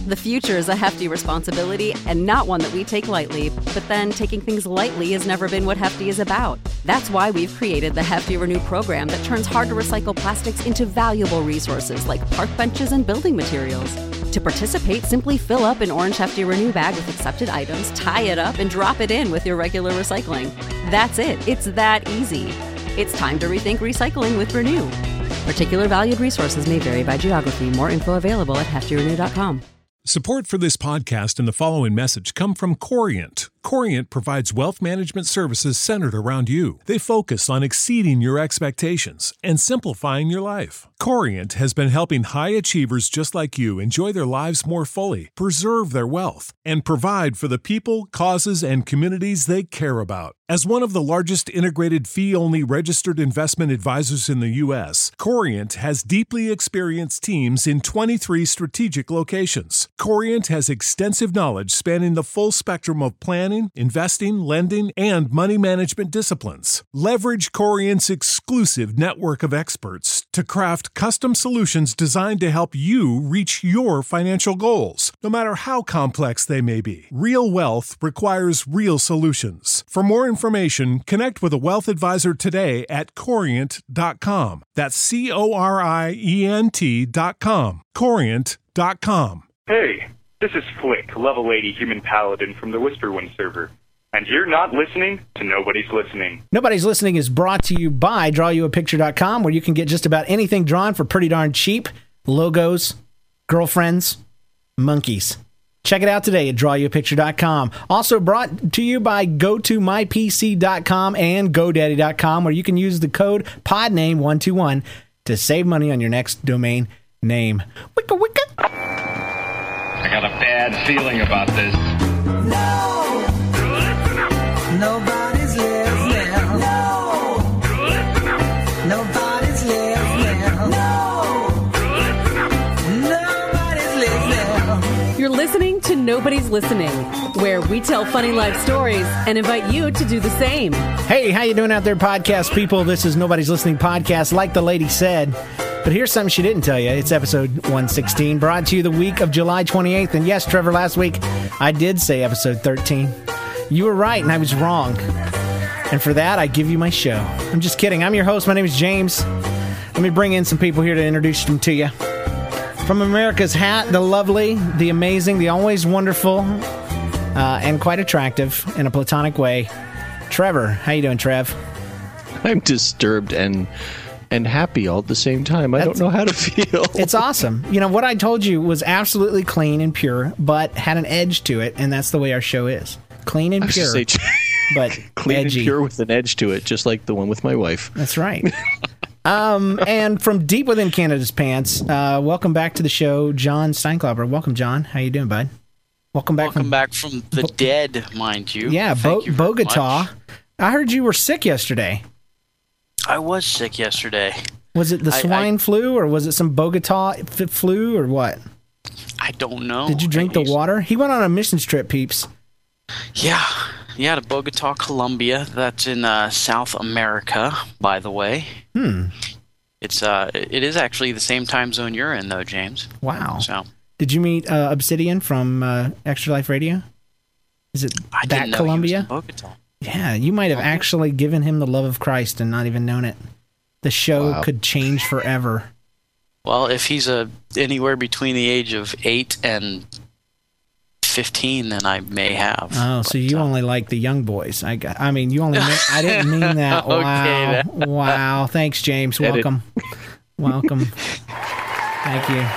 The future is a hefty responsibility and not one that we take lightly, but then taking things lightly has never been what Hefty is about. That's why we've created the Hefty Renew program that turns hard-to-recycle plastics into valuable resources like park benches and building materials. To participate, simply fill up an orange Hefty Renew bag with accepted items, tie it up, and drop it in with your regular recycling. That's it. It's that easy. It's time to rethink recycling with Renew. Particular valued resources may vary by geography. More info available at heftyrenew.com. Support for this podcast and the following message come from Corient. Corient provides wealth management services centered around you. They focus on exceeding your expectations and simplifying your life. Corient has been helping high achievers just like you enjoy their lives more fully, preserve their wealth, and provide for the people, causes, and communities they care about. As one of the largest integrated fee-only registered investment advisors in the U.S., Corient has deeply experienced teams in 23 strategic locations. Corient has extensive knowledge spanning the full spectrum of planning, investing, lending, and money management disciplines. Leverage Corient's exclusive network of experts to craft custom solutions designed to help you reach your financial goals, no matter how complex they may be. Real wealth requires real solutions. For more information, connect with a wealth advisor today at Corient.com. That's Corient.com. Corient.com. Hey, this is Flick, level 80 human paladin from the Whisperwind server, and you're not listening to Nobody's Listening. Nobody's Listening is brought to you by DrawYouAPicture.com, where you can get just about anything drawn for pretty darn cheap. Logos, girlfriends, monkeys. Check it out today at DrawYouAPicture.com. Also brought to you by GoToMyPC.com and GoDaddy.com, where you can use the code PODNAME121 to save money on your next domain name. Wicka wicka. I got a bad feeling about this. No, nobody's listening. No, nobody's listening. No, nobody's listening. You're listening to Nobody's Listening, where we tell funny life stories and invite you to do the same. Hey, how you doing out there, podcast people? This is Nobody's Listening podcast, like the lady said. But here's something she didn't tell you. It's episode 116, brought to you the week of July 28th. And yes, Trevor, last week I did say episode 13. You were right, and I was wrong. And for that, I give you my show. I'm just kidding. I'm your host. My name is James. Let me bring in some people here to introduce them to you. From America's Hat, the lovely, the amazing, the always wonderful, and quite attractive in a platonic way, Trevor. How you doing, Trev? I'm disturbed and happy all at the same time. I don't know how to feel. It's awesome. You know, what I told you was absolutely clean and pure, but had an edge to it, and that's the way our show is. Clean and pure, but clean edgy. and pure with an edge to it, just like the one with my wife. That's right. And from deep within Canada's pants, welcome back to the show, John Steinklauber. Welcome, John. How you doing, bud? Welcome back from the dead, mind you. Yeah, Bogota. I heard you were sick yesterday. I was sick yesterday. Was it the swine flu, or was it some Bogota flu, or what? I don't know. Did you drink the water? He went on a missions trip, peeps. Yeah, to Bogota, Colombia. That's in South America, by the way. It is actually the same time zone you're in, though, James. Wow. So, did you meet Obsidian from Extra Life Radio? Is it that Colombia? He was in Bogota. Yeah, you might have actually given him the love of Christ and not even known it. The show could change forever. Well, if he's anywhere between the age of 8 and 15, then I may have. Oh, so you only like the young boys. I didn't mean that. Wow. Wow. Thanks, James. Welcome. Welcome. Thank you.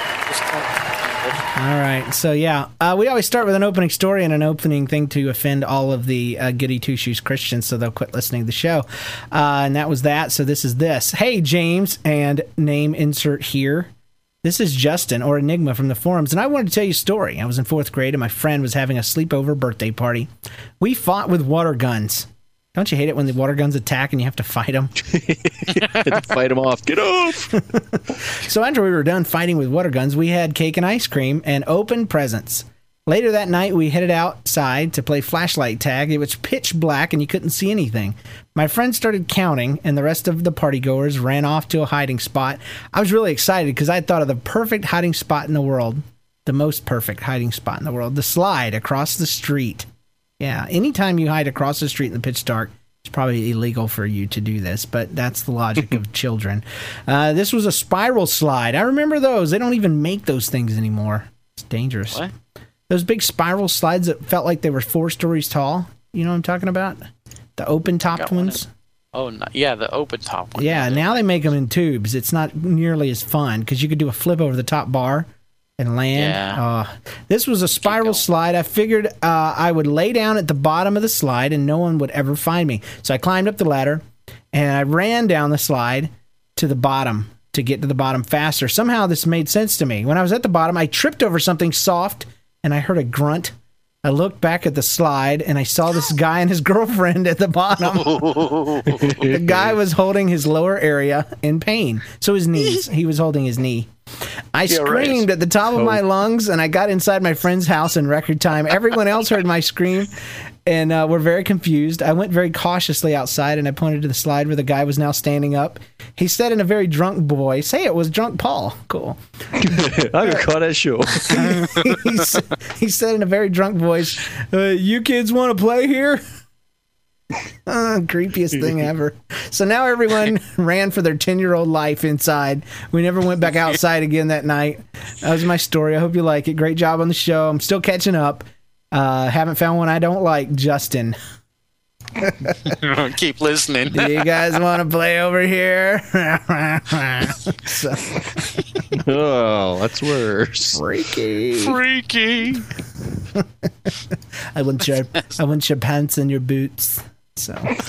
All right. So, yeah, we always start with an opening story and an opening thing to offend all of the goody two-shoes Christians so they'll quit listening to the show. And that was that. So this is this. Hey, James, and name insert here. This is Justin, or Enigma, from the forums, and I wanted to tell you a story. I was in 4th grade, and my friend was having a sleepover birthday party. We fought with water guns. Don't you hate it when the water guns attack and you have to fight them? Fight them off. Get off! So after we were done fighting with water guns, we had cake and ice cream and opened presents. Later that night, we headed outside to play flashlight tag. It was pitch black and you couldn't see anything. My friend started counting, and the rest of the partygoers ran off to a hiding spot. I was really excited because I thought of the perfect hiding spot in the world. The most perfect hiding spot in the world. The slide across the street. Yeah, anytime you hide across the street in the pitch dark, it's probably illegal for you to do this, but that's the logic of children. This was a spiral slide. I remember those. They don't even make those things anymore. It's dangerous. What? Those big spiral slides that felt like they were 4 stories tall. You know what I'm talking about? The open-topped ones. Yeah, the open-top one. Yeah, now they make them in tubes. It's not nearly as fun because you could do a flip over the top bar and land. Yeah. This was a spiral slide. I figured I would lay down at the bottom of the slide and no one would ever find me. So I climbed up the ladder and I ran down the slide to the bottom to get to the bottom faster. Somehow this made sense to me. When I was at the bottom, I tripped over something soft and I heard a grunt. I looked back at the slide and I saw this guy and his girlfriend at the bottom. The guy was holding his lower area in pain. So his knees. He was holding his knee. I screamed at the top of my lungs and I got inside my friend's house in record time. Everyone else heard my scream and were very confused. I went very cautiously outside and I pointed to the slide where the guy was now standing up. He said in a very drunk voice, "Hey, it was Drunk Paul." Cool. I got caught at show. He said in a very drunk voice, "You kids want to play here?" Creepiest thing ever. So now everyone ran for their 10-year-old life inside. We never went back outside again that night. That was my story. I hope you like it. Great job on the show. I'm still catching up. Haven't found one I don't like. Justin. Keep listening. Do you guys want to play over here? Oh, that's worse. Freaky. I want your pants and your boots. So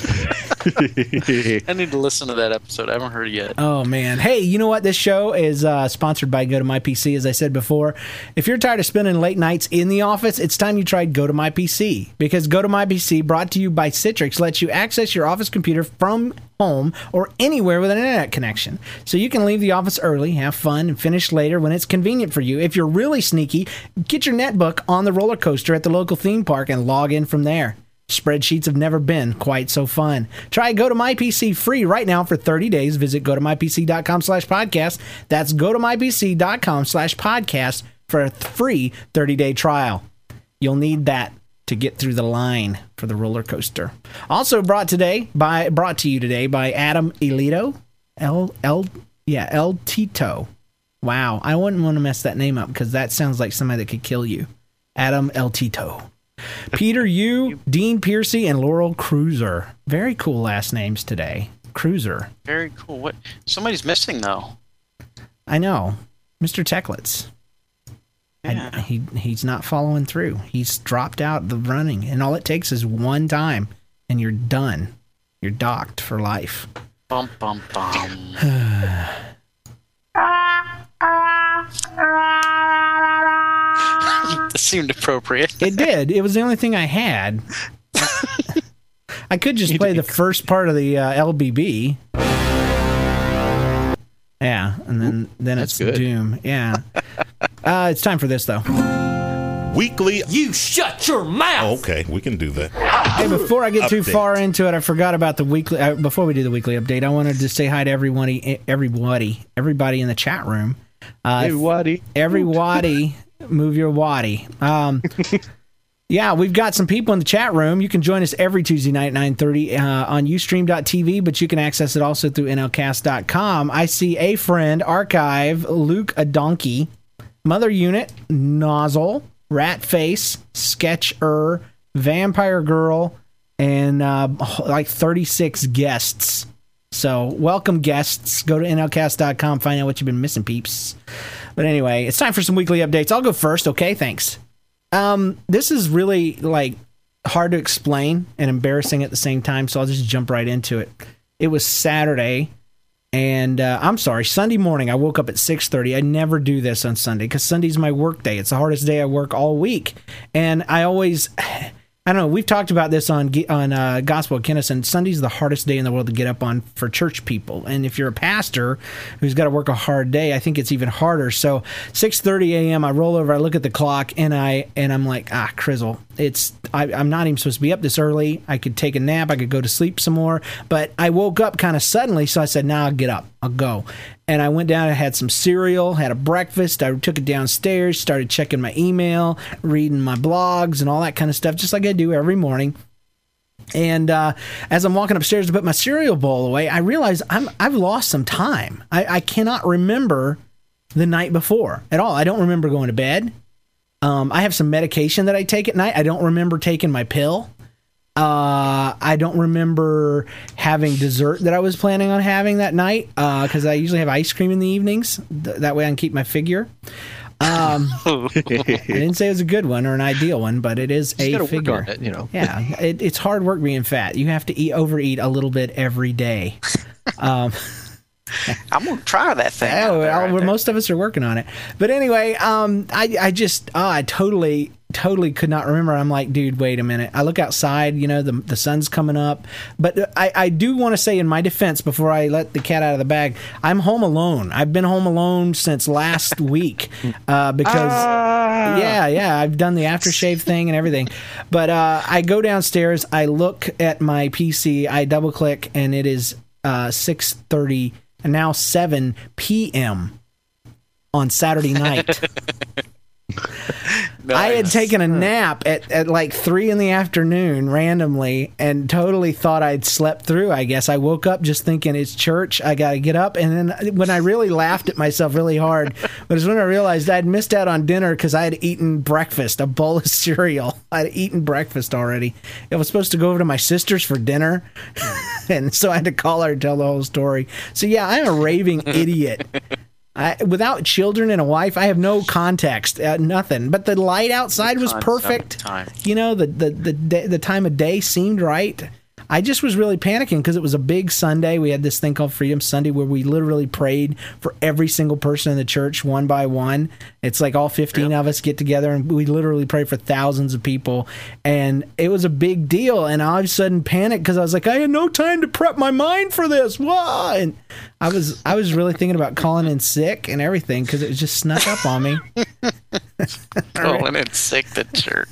I need to listen to that episode. I haven't heard it yet. Oh man. Hey, you know what? This show is sponsored by Go to My PC, as I said before. If you're tired of spending late nights in the office, it's time you tried Go to My PC. Because Go to My PC, brought to you by Citrix, lets you access your office computer from home or anywhere with an internet connection. So you can leave the office early, have fun, and finish later when it's convenient for you. If you're really sneaky, get your netbook on the roller coaster at the local theme park and log in from there. Spreadsheets have never been quite so fun. Try Go to My PC free right now for 30 days. Visit gotomypc.com/podcast. That's gotomypc.com/podcast for a free 30-day trial. You'll need that to get through the line for the roller coaster. Also brought to you today by Adam Elito. El Tito. Wow, I wouldn't want to mess that name up because that sounds like somebody that could kill you. Adam El Tito. Peter Yu, Dean Piercy, and Laurel Cruiser. Very cool last names today. Cruiser. Very cool. What? Somebody's missing though. I know, Mr. Techlitz. Yeah. He's not following through. He's dropped out the running, and all it takes is one time, and you're done. You're docked for life. Bum bum bum. That seemed appropriate. It did. It was the only thing I had. I could just play the first part of the LBB. Yeah, and then it's good. Doom. Yeah. It's time for this, though. Weekly. You shut your mouth. Oh, okay, we can do that. Hey, before I get too Update. far into it, I forgot about the weekly. Before we do the weekly update, I wanted to say hi to everybody in the chat room. Everybody, move your waddy. Yeah, we've got some people in the chat room. You can join us every Tuesday night at 9:30 on Ustream.tv, but you can access it also through NLCast.com. I see a friend, Archive, Luke a Donkey, Mother Unit, Nozzle, Ratface, Sketcher, Vampire Girl, and like 36 guests. So welcome guests. Go to NLCast.com, find out what you've been missing, peeps. But anyway, it's time for some weekly updates. I'll go first, okay? Thanks. This is really hard to explain and embarrassing at the same time, so I'll just jump right into it. It was Saturday, and Sunday morning. I woke up at 6:30. I never do this on Sunday because Sunday's my work day. It's the hardest day I work all week, and I always... I don't know. We've talked about this on Gospel of Kennison. Sunday's the hardest day in the world to get up on for church people. And if you're a pastor who's got to work a hard day, I think it's even harder. So 6:30 a.m., I roll over, I look at the clock, and I'm like, crizzle. I'm not even supposed to be up this early. I could take a nap. I could go to sleep some more. But I woke up kind of suddenly, so I said, "Nah, I'll get up. I'll go." And I went down. I had some cereal, had a breakfast. I took it downstairs, started checking my email, reading my blogs, and all that kind of stuff, just like I do every morning. And as I'm walking upstairs to put my cereal bowl away, I realize I've lost some time. I cannot remember the night before at all. I don't remember going to bed. I have some medication that I take at night. I don't remember taking my pill. I don't remember having dessert that I was planning on having that night because I usually have ice cream in the evenings. That way I can keep my figure. I didn't say it was a good one or an ideal one, but it is a figure. Work on it, you know. Yeah, it's hard work being fat. You have to overeat a little bit every day. I'm gonna try that thing. Most of us are working on it. But anyway, I totally could not remember. I'm like, dude, wait a minute. I look outside, the sun's coming up. But I do want to say in my defense, before I let the cat out of the bag, I'm home alone. I've been home alone since last week because, I've done the aftershave thing and everything. But I go downstairs, I look at my PC, I double click, and it is 6:30 and now 7 p.m. on Saturday night. Nice. I had taken a nap at like 3 in the afternoon randomly and totally thought I'd slept through, I guess. I woke up just thinking it's church, I got to get up. And then when I really laughed at myself really hard, was when I realized I'd missed out on dinner because I had eaten breakfast, a bowl of cereal. I'd eaten breakfast already. I was supposed to go over to my sister's for dinner. And so I had to call her and tell the whole story. So yeah, I'm a raving idiot. Without children and a wife, I have no context, nothing. But the light outside was perfect. The time of day seemed right. I just was really panicking because it was a big Sunday. We had this thing called Freedom Sunday where we literally prayed for every single person in the church one by one. It's like all 15 of us get together and we literally pray for thousands of people. And it was a big deal. And all of a sudden panicked because I was like, I had no time to prep my mind for this. Whoa! And I was really thinking about calling in sick and everything because it just snuck up on me. Calling in sick to church.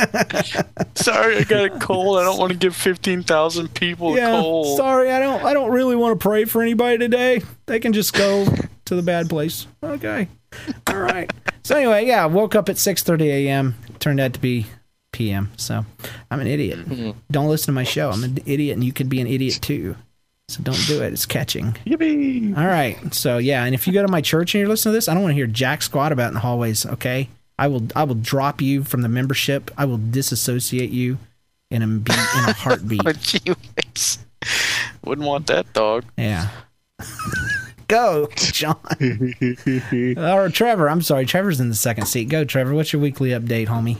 Sorry, I got a cold. I don't want to give 15,000 people a cold. Sorry, I don't really want to pray for anybody today. They can just go to the bad place. Okay. All right. So anyway, I woke up at 6:30 a.m. Turned out to be p.m. So I'm an idiot. Mm-hmm. Don't listen to my show. I'm an idiot, and you could be an idiot too. So don't do it. It's catching. Yippee! All right. So yeah, and if you go to my church and you're listening to this, I don't want to hear jack squat about it in the hallways. Okay. I will drop you from the membership. I will disassociate you in a heartbeat. Wouldn't want that, dog. Yeah. Go, John. Or Trevor. I'm sorry. Trevor's in the second seat. Go, Trevor. What's your weekly update, homie?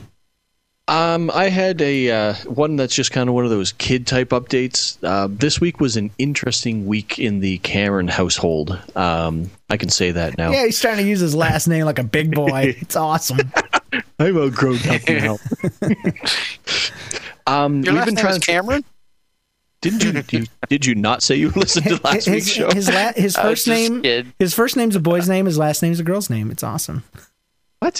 I had a one that's just kind of one of those kid type updates. This week was an interesting week in the Cameron household. I can say that now. Yeah, he's trying to use his last name like a big boy. It's awesome. I'm a grown up now. Your last name is Cameron? Did you not say you listened to last week's show? His first name. His first name's a boy's name. His last name's a girl's name. It's awesome. What?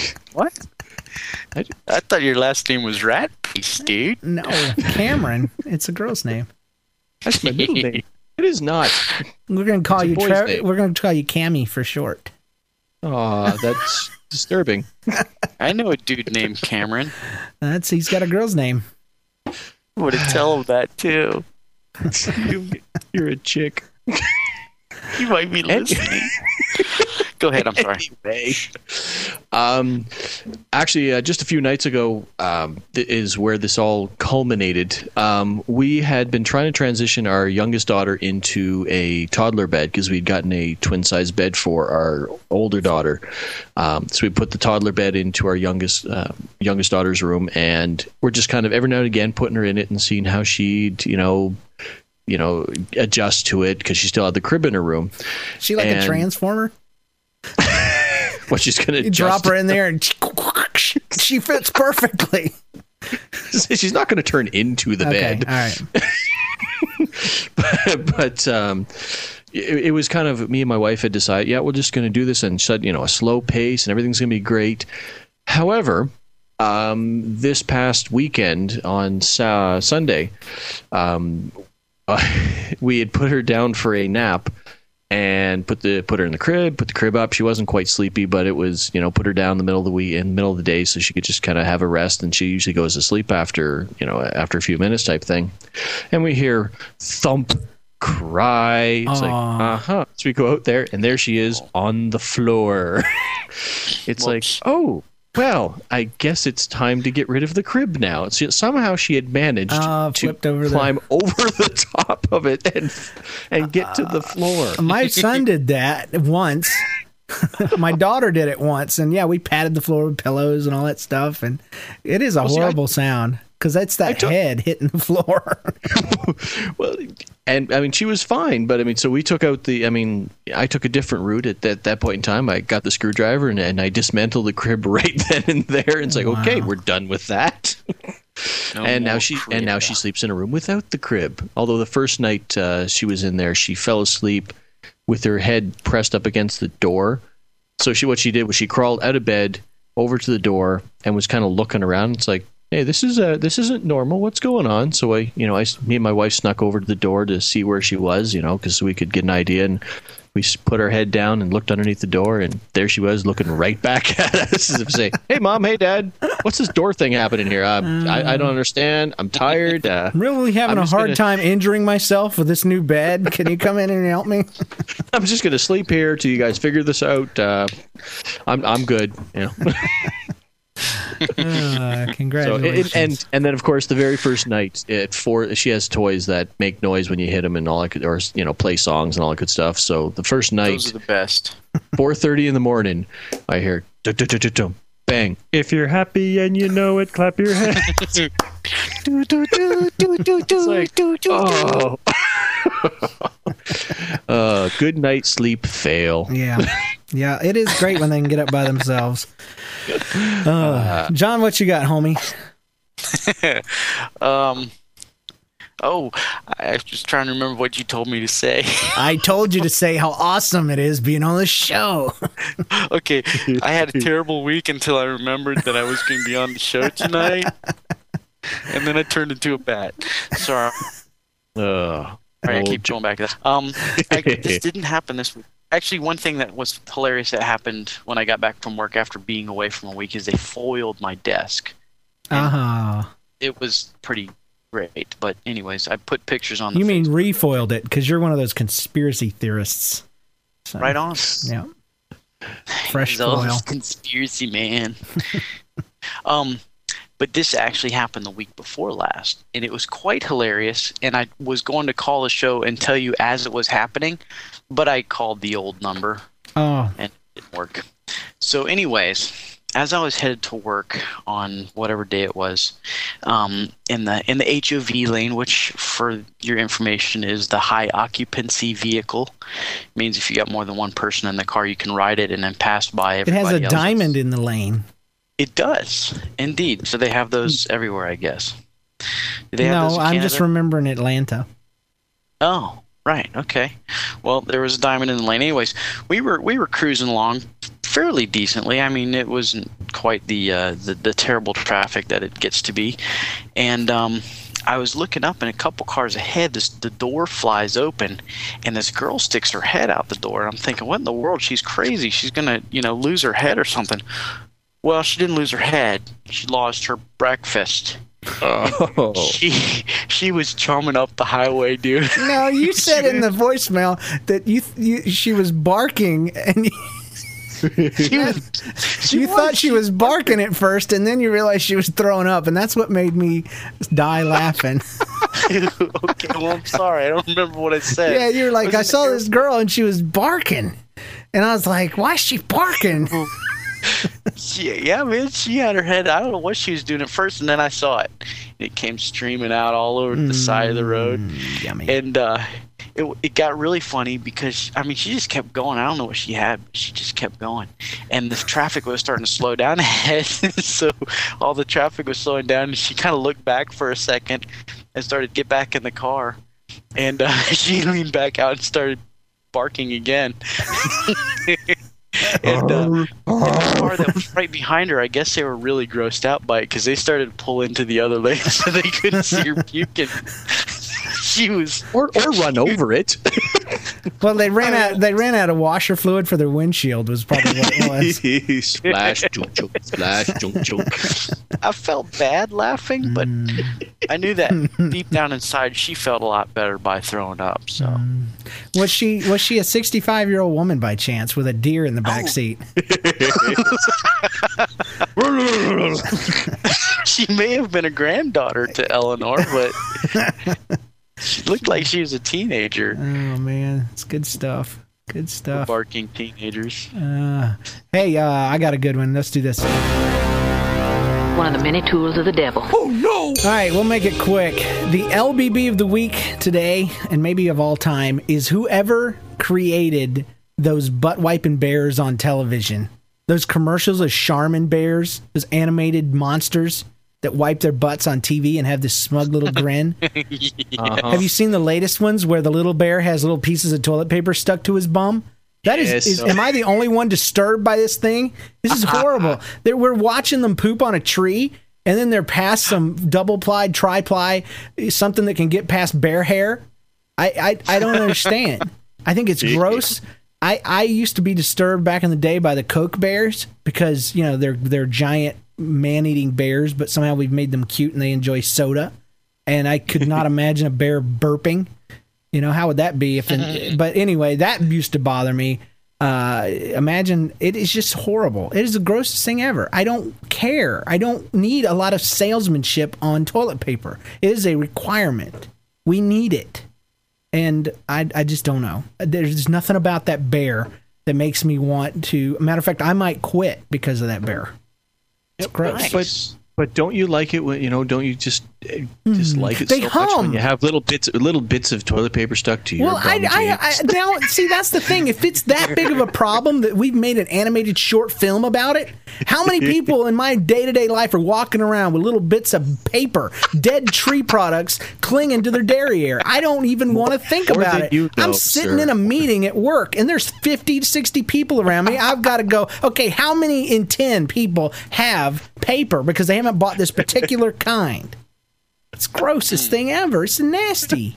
I thought your last name was Ratpiece, dude. No, Cameron. It's a girl's name. That's my middle name. It is not. We're gonna call you we're gonna call you Cammy for short. Aw, that's disturbing. I know a dude named Cameron. He's got a girl's name. Would have tell him that too. You're a chick. You might be listening. Go ahead. I'm sorry. Anyway, actually, just a few nights ago is where this all culminated. We had been trying to transition our youngest daughter into a toddler bed because we'd gotten a twin-size bed for our older daughter. So we put the toddler bed into our youngest daughter's room, and we're just kind of every now and again putting her in it and seeing how she'd, adjust to it because she still had the crib in her room. She like a transformer? What she's going to drop her in there and she fits perfectly. She's not going to turn into the bed. All right. but it was kind of me and my wife had decided, we're just going to do this and set, a slow pace and everything's going to be great. However, This past weekend on Sunday, we had put her down for a nap and put her in the crib up. She wasn't quite sleepy, but it was, put her down in the middle of the day so she could just kind of have a rest. And she usually goes to sleep after a few minutes type thing. And we hear thump, cry. It's like, So we go out there, and there she is on the floor. It's like, oh, well, I guess it's time to get rid of the crib now. Somehow she had managed to climb over the top of it and get to the floor. My son did that once. My daughter did it once. And yeah, we patted the floor with pillows and all that stuff. And it is a horrible sound because that's that head hitting the floor. Well, and I mean, she was fine, but so we took out I took a different route at that point in time. I got the screwdriver and I dismantled the crib right then and there. And it's like, okay, we're done with that. Now she sleeps in a room without the crib. Although the first night she was in there, she fell asleep with her head pressed up against the door. So what she did was she crawled out of bed over to the door and was kind of looking around. It's like, hey, this isn't normal. What's going on? So me and my wife snuck over to the door to see where she was, because we could get an idea. And we put our head down and looked underneath the door, and there she was looking right back at us as if to say, hey, Mom, hey, Dad, what's this door thing happening here? I don't understand. I'm tired. I'm really having a hard time injuring myself with this new bed. Can you come in and help me? I'm just going to sleep here till you guys figure this out. I'm good. Congratulations. So, and then of course the very first night she has toys that make noise when you hit them and all that, or play songs and all that good stuff. So the first night, those are the best. 4:30 in the morning, I hear bang. If you're happy and you know it, clap your hands. It's like, good night sleep fail. Yeah, it is great when they can get up by themselves. John, what you got, homie? I was just trying to remember what you told me to say. I told you to say how awesome it is being on the show. Okay, I had a terrible week until I remembered that I was going to be on the show tonight, and then I turned into a bat. Sorry. All right, I keep going back to that. This didn't happen this week. Actually, one thing that was hilarious that happened when I got back from work after being away from a week is they foiled my desk. It was pretty great. But anyways, I put pictures on the You mean refoiled it, because you're one of those conspiracy theorists. So, right on. Yeah. Fresh foil. Conspiracy man. But this actually happened the week before last, and it was quite hilarious, and I was going to call the show and tell you as it was happening, but I called the old number, and it didn't work. So anyways, as I was headed to work on whatever day it was, in the HOV lane, which for your information is the high occupancy vehicle, it means if you got more than one person in the car, you can ride it and then pass by everybody else. It has a diamond in the lane. It does, indeed. So they have those everywhere, I guess. Do they No, have those in I'm Canada? just remembering Atlanta. Oh, right. Okay. Well, there was a diamond in the lane. Anyways, we were cruising along fairly decently. I mean, it wasn't quite the terrible traffic that it gets to be. And I was looking up, and a couple cars ahead, the door flies open, and this girl sticks her head out the door. And I'm thinking, what in the world? She's crazy. She's gonna, lose her head or something. Well, she didn't lose her head. She lost her breakfast. Oh. She was chumming up the highway, dude. No, you said in the voicemail that she was barking, and you thought she was barking at first, and then you realized she was throwing up, and that's what made me die laughing. Okay, well, I'm sorry. I don't remember what I said. Yeah, you were like, I saw this girl, and she was barking. And I was like, why is she barking? Yeah, man, she had her head. I don't know what she was doing at first, and then I saw it. It came streaming out all over the side of the road. Yummy. And it got really funny because, she just kept going. I don't know what she had, but she just kept going. And the traffic was starting to slow down ahead. So all the traffic was slowing down, and she kind of looked back for a second and started to get back in the car. And she leaned back out and started barking again. And the car that was right behind her, I guess they were really grossed out by it because they started to pull into the other lane so they couldn't see her puking. She was or run over it. Well, they ran out of washer fluid for their windshield was probably what it was. Splash, chunk, chunk, splash, chunk, chunk. I felt bad laughing, but I knew that deep down inside she felt a lot better by throwing up. So Was she a 65-year-old woman by chance with a deer in the back seat? She may have been a granddaughter to Eleanor, but she looked like she was a teenager. Oh man, it's good stuff. Good stuff. Barking teenagers. Hey, I got a good one. Let's do this. One of the many tools of the devil. Oh no! All right, we'll make it quick. The LBB of the week today, and maybe of all time, is whoever created those butt wiping bears on television. Those commercials of Charmin bears, those animated monsters that wipe their butts on TV and have this smug little grin. Have you seen the latest ones where the little bear has little pieces of toilet paper stuck to his bum? That is am I the only one disturbed by this thing? This is horrible. We're watching them poop on a tree, and then they're past some double-ply, tri-ply, something that can get past bear hair. I don't understand. I think it's gross. I used to be disturbed back in the day by the Coke bears because, you know, they're giant man-eating bears, but somehow we've made them cute and they enjoy soda. And I could not imagine a bear burping. You know, how would that be? But anyway, that used to bother me. Imagine, it is just horrible. It is the grossest thing ever. I don't care. I don't need a lot of salesmanship on toilet paper. It is a requirement. We need it. And I just don't know. There's nothing about that bear that makes me want to. Matter of fact, I might quit because of that bear. It's gross. Nice. But don't you like it when, you know, don't you just like it they so hum. much when you have little bits of toilet paper stuck to your Well, now, see, that's the thing. If it's that big of a problem that we've made an animated short film about it, how many people in my day-to-day life are walking around with little bits of paper, dead tree products clinging to their derriere? I don't even want to think about it. I'm sitting in a meeting at work, and there's 50 to 60 people around me. I've got to go, okay, how many in 10 people have paper because they haven't bought this particular kind? It's the grossest thing ever. It's nasty.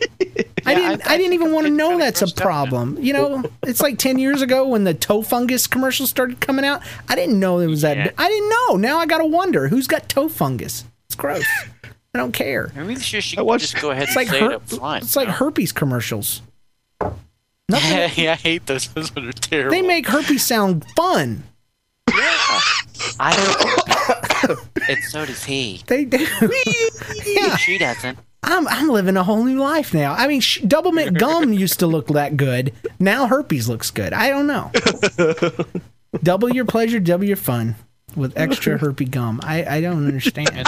I didn't even want to know that's a problem. You know, it's like 10 years ago when the toe fungus commercials started coming out. I didn't know it was that. I didn't know. Now I got to wonder who's got toe fungus. It's gross. I don't care. Maybe she should just go ahead and say it up front. It's like herpes commercials. Yeah, I hate those. Those are terrible. They make herpes sound fun. Yeah. I don't. And so does he. They do. Yeah. She doesn't. I'm living a whole new life now. I mean, double mint gum used to look that good. Now herpes looks good. I don't know. Double your pleasure, double your fun with extra herpes gum. I don't understand.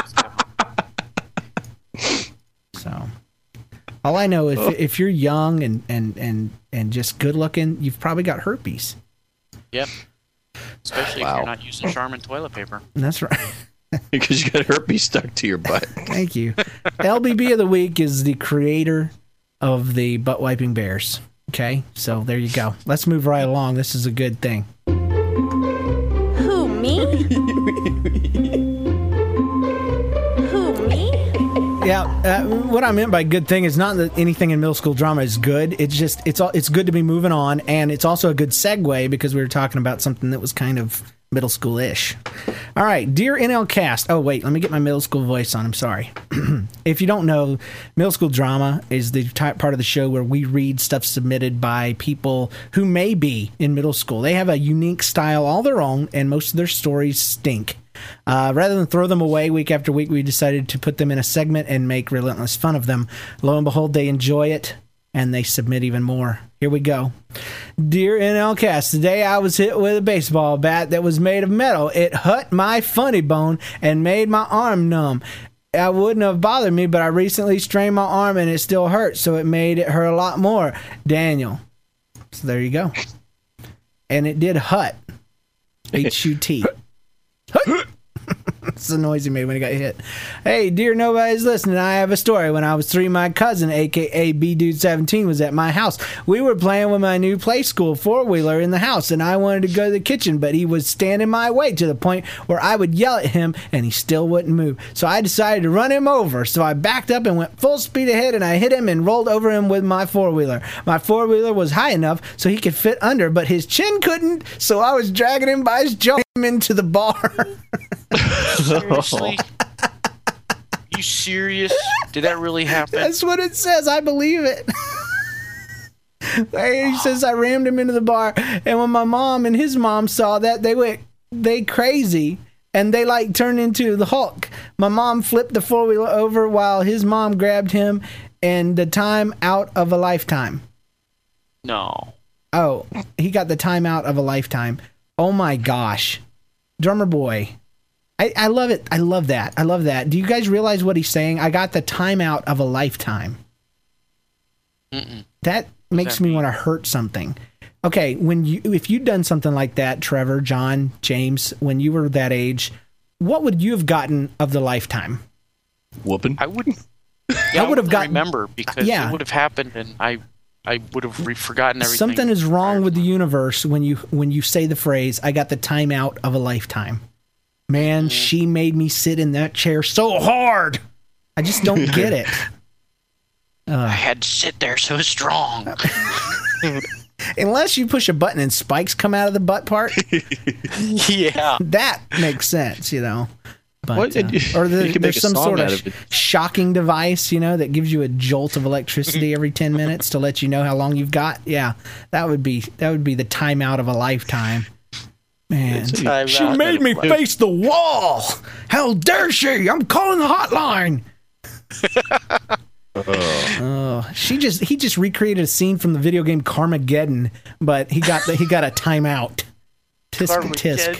So, all I know is if you're young and just good looking, you've probably got herpes. Yep. Especially if you're not using Charmin toilet paper. That's right. Because you got herpes stuck to your butt. Thank you. LBB of the week is the creator of the butt wiping bears. Okay, so there you go. Let's move right along. This is a good thing. Who, me? Who, me? Yeah, what I meant by good thing is not that anything in middle school drama is good. It's just it's good to be moving on, and it's also a good segue because we were talking about something that was kind of middle school-ish. All right, dear NLCast. Oh, wait, let me get my middle school voice on. I'm sorry. If you don't know, middle school drama is the part of the show where we read stuff submitted by people who may be in middle school. They have a unique style all their own, and most of their stories stink. Rather than throw them away week after week, we decided to put them in a segment and make relentless fun of them. Lo and behold, they enjoy it, and they submit even more. Here we go. Dear NLCast, today I was hit with a baseball bat that was made of metal. It hurt my funny bone and made my arm numb. It wouldn't have bothered me, but I recently strained my arm and it still hurts, so it made it hurt a lot more. Daniel. So there you go. And it did hut. H-U-T. That's the noise he made when he got hit. Hey, dear nobody's listening, I have a story. When I was 3, my cousin, a.k.a. B-Dude17, was at my house. We were playing with my new play school four-wheeler in the house, and I wanted to go to the kitchen, but he was standing my way to the point where I would yell at him, and he still wouldn't move. So I decided to run him over. So I backed up and went full speed ahead, and I hit him and rolled over him with my four-wheeler. My four-wheeler was high enough so he could fit under, but his chin couldn't, so I was dragging him by his jaw into the bar. Seriously? You serious? Did that really happen? That's what it says. I believe it. He says I rammed him into the bar, and when my mom and his mom saw that, they crazy, and they like turned into the Hulk. My mom flipped the four-wheeler over while his mom grabbed him, and the time out of a lifetime. No. Oh, he got the time out of a lifetime. Oh my gosh. Drummer boy. I love it. I love that. I love that. Do you guys realize what he's saying? I got the time out of a lifetime. That makes me want to hurt something. Okay, if you'd done something like that, Trevor, John, James, when you were that age, what would you have gotten of the lifetime? Whooping. I wouldn't. Yeah, I would have gotten. Remember because it would have happened, and I would have forgotten everything. Something is wrong with the universe when you say the phrase, "I got the time out of a lifetime." Man, she made me sit in that chair so hard. I just don't get it. I had to sit there so strong. Unless you push a button and spikes come out of the butt part. Yeah. That makes sense, you know. But, or you can there's make a some song sort out of of it. shocking device, you know, that gives you a jolt of electricity every 10 minutes to let you know how long you've got. Yeah, that would be the timeout of a lifetime. Man, she made me face the wall. How dare she? I'm calling the hotline. He just recreated a scene from the video game Carmageddon, but he got a timeout. Tisk.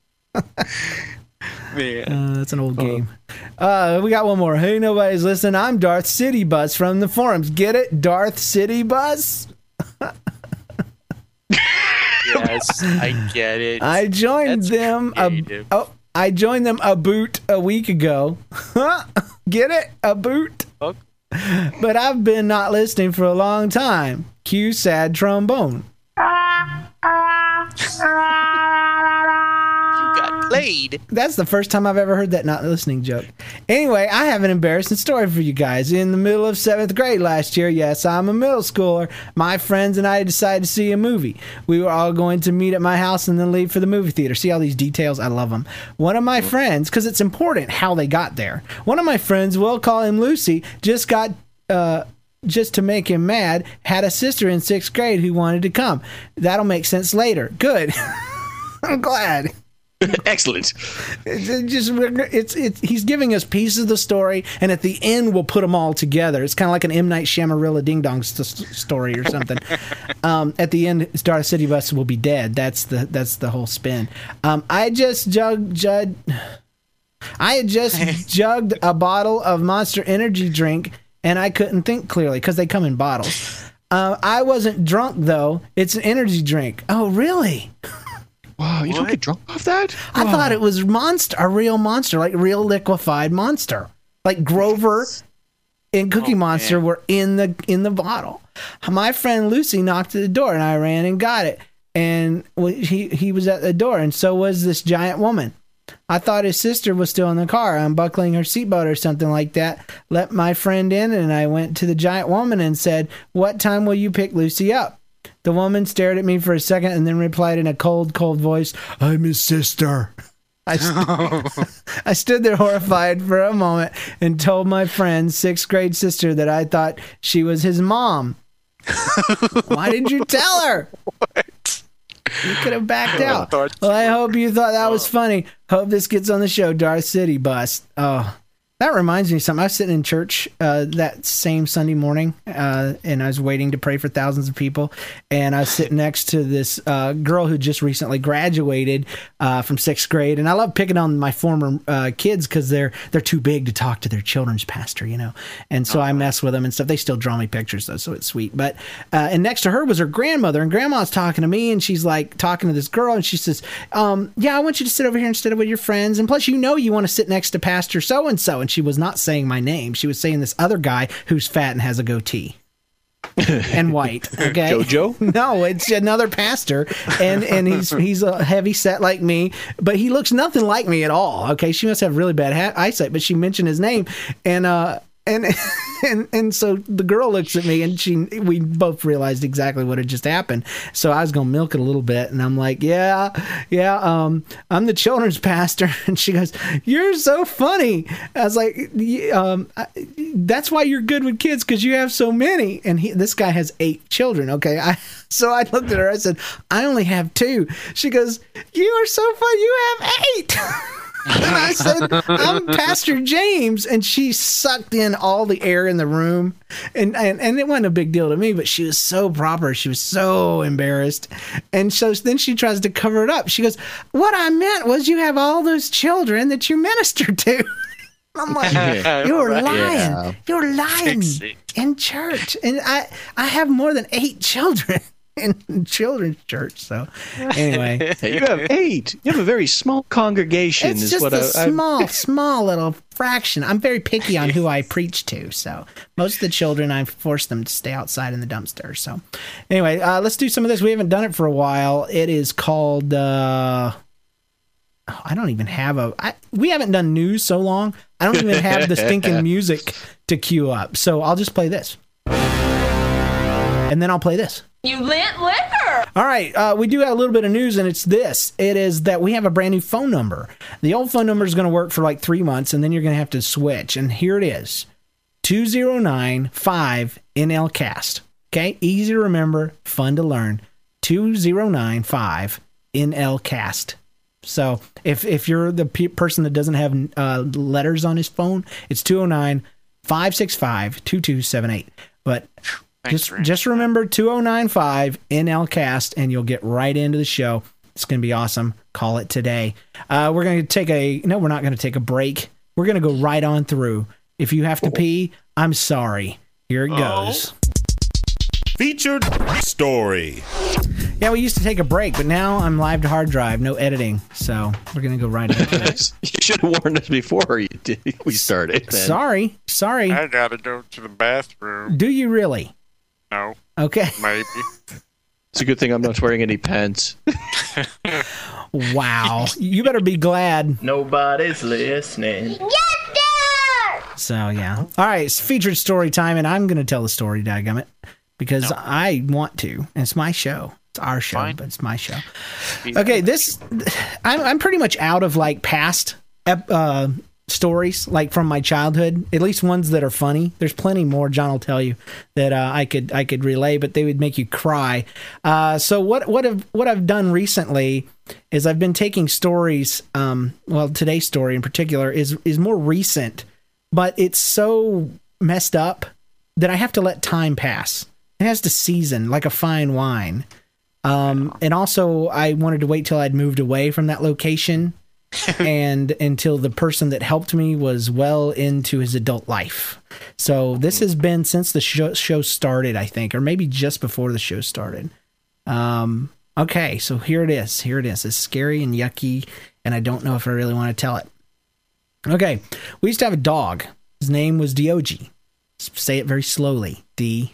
Man. That's an old game. We got one more. Hey, nobody's listening. I'm Darth City Bus from the forums. Get it? Darth City Bus? Yes, I get it. I joined them. I joined them a boot a week ago. Get it? A boot. Okay. But I've been not listening for a long time. Cue sad trombone. Played. That's the first time I've ever heard that not listening joke. Anyway, I have an embarrassing story for you guys. In the middle of 7th grade last year, yes, I'm a middle schooler, my friends and I decided to see a movie. We were all going to meet at my house and then leave for the movie theater. See all these details? I love them. One of my friends, because it's important how they got there. One of my friends, we'll call him Lucy, just to make him mad, had a sister in 6th grade who wanted to come. That'll make sense later. Good. I'm glad. Excellent. He's giving us pieces of the story, and at the end we'll put them all together. It's kind of like an M. Night Shyamalan Ding Dong story or something. At the end, Darth City Bus will be dead. That's the whole spin. I had just jugged a bottle of Monster Energy drink, and I couldn't think clearly because they come in bottles. I wasn't drunk though. It's an energy drink. Oh, really? Wow, you don't get drunk off that? I thought it was a real monster, like real liquefied monster. Like Grover and Cookie Monster were in the bottle. My friend Lucy knocked at the door, and I ran and got it. And he was at the door, and so was this giant woman. I thought his sister was still in the car, unbuckling her seatbelt or something like that. Let my friend in, and I went to the giant woman and said, "What time will you pick Lucy up?" The woman stared at me for a second and then replied in a cold, cold voice, "I'm his sister." I stood there horrified for a moment and told my friend's 6th grade sister that I thought she was his mom. Why did you tell her? What? You could have backed out. Well, I hope you thought that was funny. Hope this gets on the show, Darth City Bus. Oh, That reminds me of something. I was sitting in church that same Sunday morning, and I was waiting to pray for thousands of people. And I was sitting next to this girl who just recently graduated from 6th grade. And I love picking on my former kids because they're too big to talk to their children's pastor, you know. And so I mess with them and stuff. They still draw me pictures, though, so it's sweet. But and next to her was her grandmother, and Grandma's talking to me, and she's like talking to this girl, and she says, "Yeah, I want you to sit over here instead of with your friends. And plus, you want to sit next to Pastor so and so." And she was not saying my name. She was saying this other guy who's fat and has a goatee and white. Okay, Jojo? No, it's another pastor, and he's a heavy set like me, but he looks nothing like me at all. Okay, she must have really bad eyesight, but she mentioned his name, and so the girl looks at me, and we both realized exactly what had just happened. So I was going to milk it a little bit, and I'm like, yeah, I'm the children's pastor. And she goes, "You're so funny." I was like, "That's why you're good with kids, because you have so many." And this guy has 8 children. Okay, so I looked at her. I said, "I only have 2." She goes, "You are so funny. You have 8." And I said, "I'm Pastor James." And she sucked in all the air in the room. And it wasn't a big deal to me, but she was so proper. She was so embarrassed. And so then she tries to cover it up. She goes, "What I meant was you have all those children that you minister to." I'm like, "You're lying. Yeah. You're lying in church." And I have more than 8 children in children's church. So anyway, you have 8. You have a very small congregation. It's just a small little fraction. I'm very picky on who I preach to. So most of the children, I force them to stay outside in the dumpster. So anyway, let's do some of this. We haven't done it for a while. It is called, I don't even have we haven't done news so long. I don't even have the stinking music to cue up. So I'll just play this. And then I'll play this. You lent liquor. All right, we do have a little bit of news, and it's this. It is that we have a brand new phone number. The old phone number is going to work for like 3 months, and then you're going to have to switch. And here it is, 209-5-NLCast. Okay, easy to remember, fun to learn. 209-5-NLCast. So if you're the person that doesn't have letters on his phone, it's 209-565-2278. But just remember 209-5-NLCast, and you'll get right into the show. It's going to be awesome. Call it today. We're going to take we're not going to take a break. We're going to go right on through. If you have to pee, I'm sorry. Here it goes. Featured story. Yeah, we used to take a break, but now I'm live to hard drive, no editing. So we're going to go right into it. You should have warned us before we started. Then. Sorry. I got to go to the bathroom. Do you really? No. Okay. Maybe. It's a good thing I'm not wearing any pants. Wow. You better be glad. Nobody's listening. Yes, Dad! So, yeah. All right, it's featured story time, and I'm going to tell the story, dadgummit, because I want to. And it's my show. It's our show, but it's my show. Okay, I'm pretty much out of, like, past stories, like from my childhood, at least ones that are funny. There's plenty more, John will tell you, that I could relay, but they would make you cry. So what I've done recently is I've been taking stories, today's story in particular is more recent, but it's so messed up that I have to let time pass. It has to season like a fine wine. And also I wanted to wait till I'd moved away from that location and until the person that helped me was well into his adult life. So this has been since the show started, I think, or maybe just before the show started. Okay, so here it is. It's scary and yucky, and I don't know if I really want to tell it. Okay, we used to have a dog. His name was Diogi. Say it very slowly.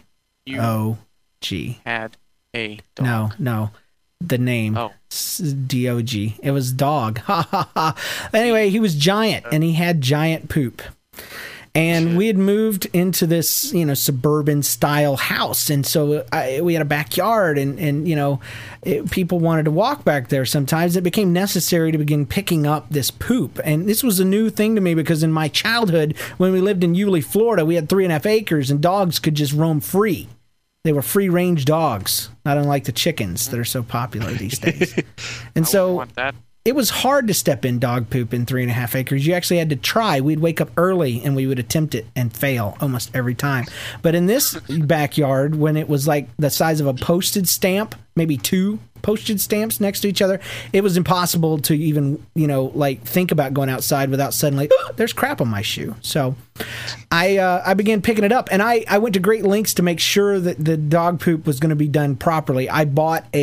D-O-G. Had a dog. No. The name. D-O-G. It was dog. Ha ha ha. Anyway, he was giant, and he had giant poop. And we had moved into this, suburban style house. And so we had a backyard and people wanted to walk back there sometimes. It became necessary to begin picking up this poop. And this was a new thing to me because in my childhood, when we lived in Yulee, Florida, we had 3.5 acres and dogs could just roam free. They were free-range dogs, not unlike the chickens that are so popular these days. And so, want that. it was hard to step in dog poop in 3.5 acres. You actually had to try. We'd wake up early and we would attempt it and fail almost every time. But in this backyard, when it was like the size of a postage stamp, maybe 2 postage stamps next to each other, it was impossible to even, like think about going outside without suddenly, oh, there's crap on my shoe. So I began picking it up, and I went to great lengths to make sure that the dog poop was going to be done properly. It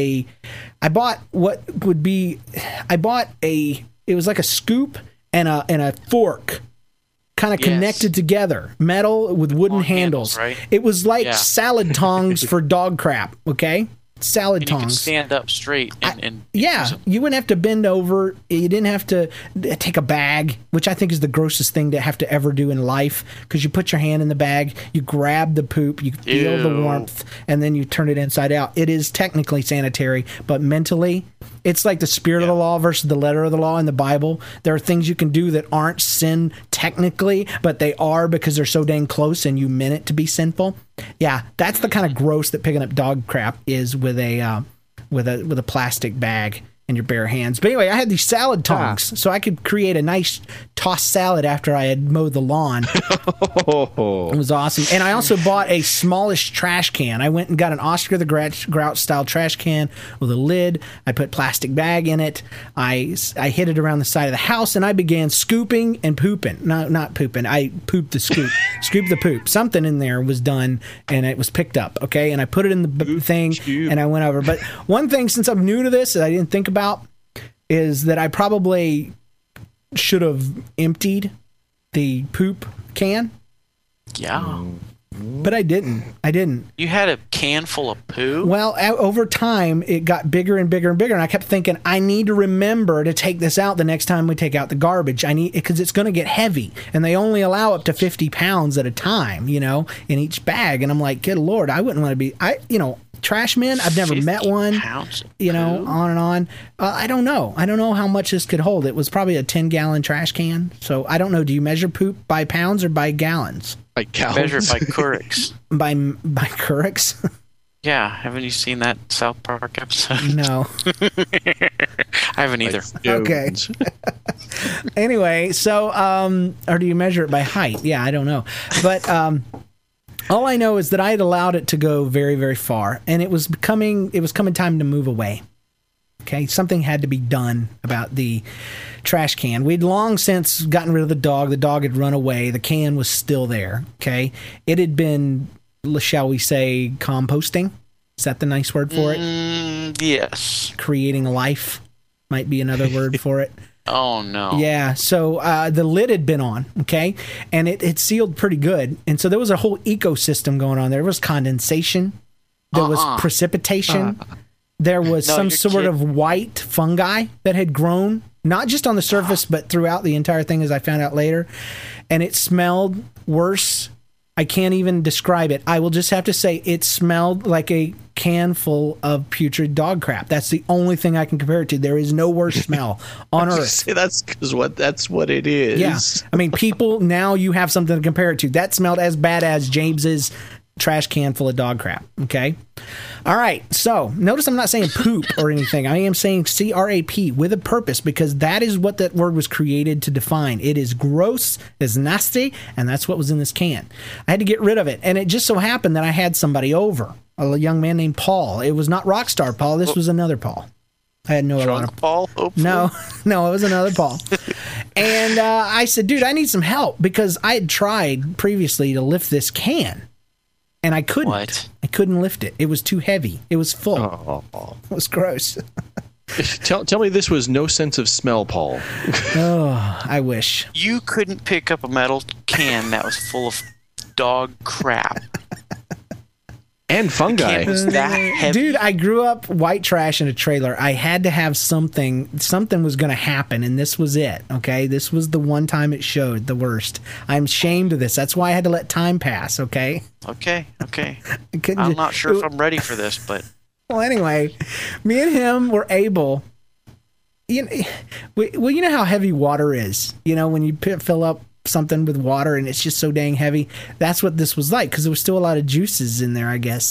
was like a scoop and a fork kind of connected together, metal with wooden handles. Right? It was like salad tongs for dog crap, okay? Salad tongs. You could stand up straight and you wouldn't have to bend over. You didn't have to take a bag, which I think is the grossest thing to have to ever do in life, because you put your hand in the bag, you grab the poop, you feel the warmth, and then you turn it inside out. It is technically sanitary, but mentally, it's like the spirit of the law versus the letter of the law in the Bible. There are things you can do that aren't sin technically, but they are because they're so dang close and you meant it to be sinful. Yeah, that's the kind of gross that picking up dog crap is with a plastic bag in your bare hands. But anyway, I had these salad tongs, so I could create a nice tossed salad after I had mowed the lawn. It was awesome. And I also bought a smallish trash can. I went and got an Oscar the Grouch style trash can with a lid. I put plastic bag in it. I hid it around the side of the house, and I began scooping and pooping. No, not pooping. I pooped the scoop. Scooped the poop. Something in there was done, and it was picked up, okay? And I put it in the thing, and I went over. But one thing, since I'm new to this that I didn't think about, is that I probably should have emptied the poop can. Yeah. But I didn't. You had a can full of poo? Well, over time, it got bigger and bigger and bigger, and I kept thinking, I need to remember to take this out the next time we take out the garbage. Because it's going to get heavy, and they only allow up to 50 pounds at a time, in each bag. And I'm like, good Lord, I wouldn't want to be, trash men. I've never met one, on and on. I don't know. I don't know how much this could hold. It was probably a 10-gallon trash can. So I don't know. Do you measure poop by pounds or by gallons? By gallons. Measure it by Courix. by Courix? Yeah. Haven't you seen that South Park episode? No. I haven't either. Okay. Anyway, so, or do you measure it by height? Yeah, I don't know. But, all I know is that I had allowed it to go very, very far, and it was coming time to move away. Okay, something had to be done about the trash can. We'd long since gotten rid of the dog. The dog had run away. The can was still there. Okay, it had been, shall we say, composting? Is that the nice word for it? Yes. Creating life might be another word for it. Oh, no. Yeah, so the lid had been on, okay, and it sealed pretty good. And so there was a whole ecosystem going on. There was condensation. There was precipitation. There was some sort of white fungi that had grown, not just on the surface, but throughout the entire thing, as I found out later. And it smelled worse. I can't even describe it. I will just have to say it smelled like a can full of putrid dog crap. That's the only thing I can compare it to. There is no worse smell on earth. Say that's what it is. Yeah. I mean, people, now you have something to compare it to. That smelled as bad as James's trash can full of dog crap. Okay. All right. So notice I'm not saying poop or anything. I am saying CRAP with a purpose, because that is what that word was created to define. It is gross, it's nasty, and that's what was in this can. I had to get rid of it. And it just so happened that I had somebody over, a young man named Paul. It was not Rockstar Paul. This was another Paul. I had no Drunk Paul? Hopefully. No, it was another Paul. And I said, dude, I need some help, because I had tried previously to lift this can. And I couldn't. What? I couldn't lift it. It was too heavy. It was full. It was gross. Tell me this was no sense of smell, Paul. Oh, I wish. You couldn't pick up a metal can that was full of dog crap. And fungi. Was that heavy? Dude, I grew up white trash in a trailer. I had to have something was going to happen, and this was it, okay? This was the one time it showed the worst. I'm ashamed of this. That's why I had to let time pass, okay? Okay. I'm not sure if I'm ready for this, but... Well, anyway, me and him were able... you know how heavy water is? When you fill up something with water and it's just so dang heavy. That's what this was like, because there was still a lot of juices in there, I guess.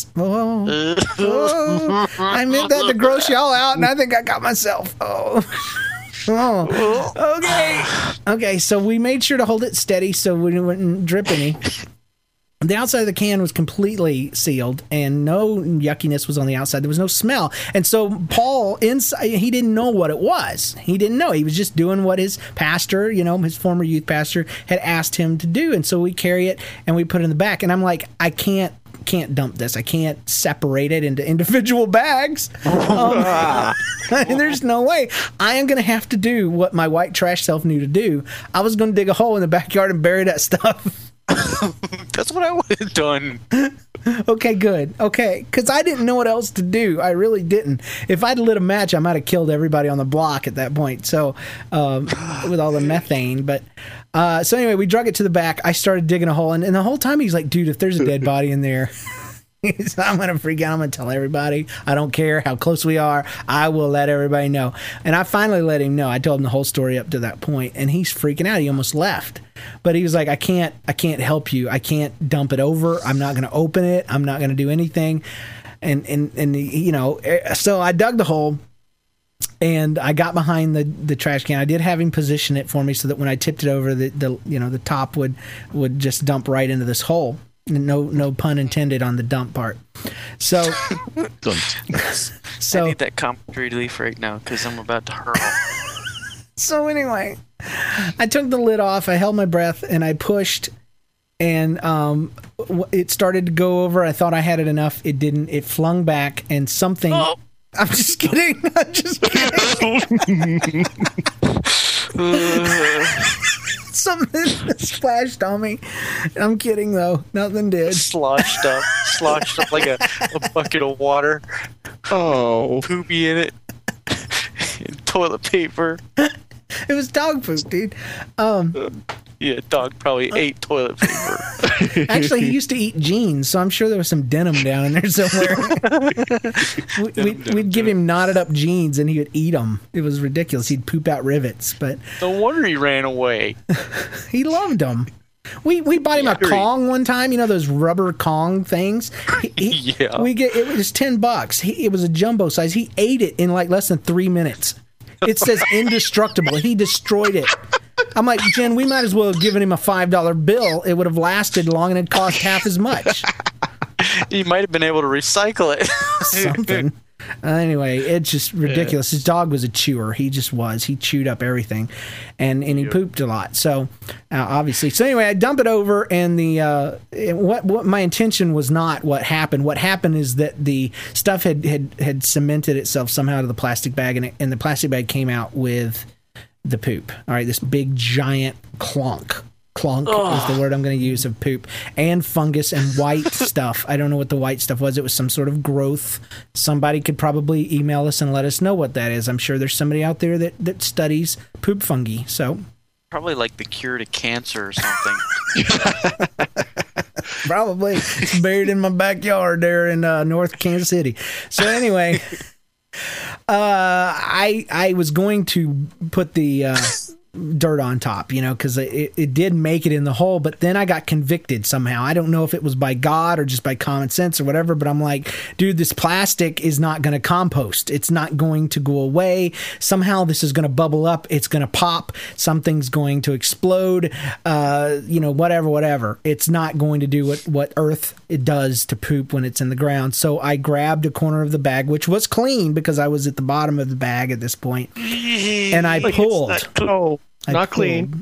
I meant that to gross y'all out, and I think I got myself. Oh, okay. So we made sure to hold it steady so we wouldn't drip any. The outside of the can was completely sealed, and no yuckiness was on the outside. There was no smell. And so Paul, inside, he didn't know what it was. He didn't know. He was just doing what his pastor, his former youth pastor, had asked him to do. And so we carry it, and we put it in the back. And I'm like, I can't dump this. I can't separate it into individual bags. There's no way. I am going to have to do what my white trash self knew to do. I was going to dig a hole in the backyard and bury that stuff. That's what I would have done. Okay, good. Okay, because I didn't know what else to do. I really didn't. If I'd lit a match, I might have killed everybody on the block at that point. So, with all the methane. But so anyway, we drug it to the back. I started digging a hole, and the whole time he's like, "Dude, if there's a dead body in there." I'm going to freak out. I'm going to tell everybody. I don't care how close we are. I will let everybody know. And I finally let him know. I told him the whole story up to that point, and he's freaking out. He almost left. But he was like, I can't help you. I can't dump it over. I'm not going to open it. I'm not going to do anything. And so I dug the hole, and I got behind the trash can. I did have him position it for me so that when I tipped it over, the top would just dump right into this hole. No pun intended on the dump part. So, I need that commentary relief right now because I'm about to hurl. So anyway, I took the lid off. I held my breath and I pushed, and it started to go over. I thought I had it enough. It didn't. It flung back, and something. Oh. I'm just kidding. I'm just kidding. Something splashed on me. I'm kidding though. Nothing did. Sloshed up like a bucket of water. Oh, poopy in it. And toilet paper. It was dog poop, dude. Yeah, dog probably ate toilet paper. Actually, he used to eat jeans, so I'm sure there was some denim down in there somewhere. We'd give him knotted up jeans, and he would eat them. It was ridiculous. He'd poop out rivets, but no wonder he ran away. He loved them. We bought him a Kong one time. You know those rubber Kong things. Yeah. It was $10. It was a jumbo size. He ate it in like less than 3 minutes. It says indestructible. He destroyed it. I'm like, Jen, we might as well have given him a $5 bill. It would have lasted long and it cost half as much. You might have been able to recycle it. Something. Anyway, it's just ridiculous. His dog was a chewer. He just was. He chewed up everything, and he pooped a lot. So obviously, anyway, I dump it over, and what my intention was not what happened. What happened is that the stuff had cemented itself somehow to the plastic bag, and the plastic bag came out with the poop. All right, this big giant clunk. Clunk is the word I'm going to use of poop, and fungus and white stuff. I don't know what the white stuff was. It was some sort of growth. Somebody could probably email us and let us know what that is. I'm sure there's somebody out there that studies poop fungi. So probably like the cure to cancer or something. Probably. It's buried in my backyard there in North Kansas City. So anyway, I was going to put the dirt on top, because it did make it in the hole, but then I got convicted somehow. I don't know if it was by God or just by common sense or whatever, but I'm like, dude, this plastic is not going to compost. It's not going to go away. Somehow this is going to bubble up. It's going to pop. Something's going to explode. Whatever. It's not going to do what Earth it does to poop when it's in the ground. So I grabbed a corner of the bag, which was clean because I was at the bottom of the bag at this point, and I pulled. Not clean.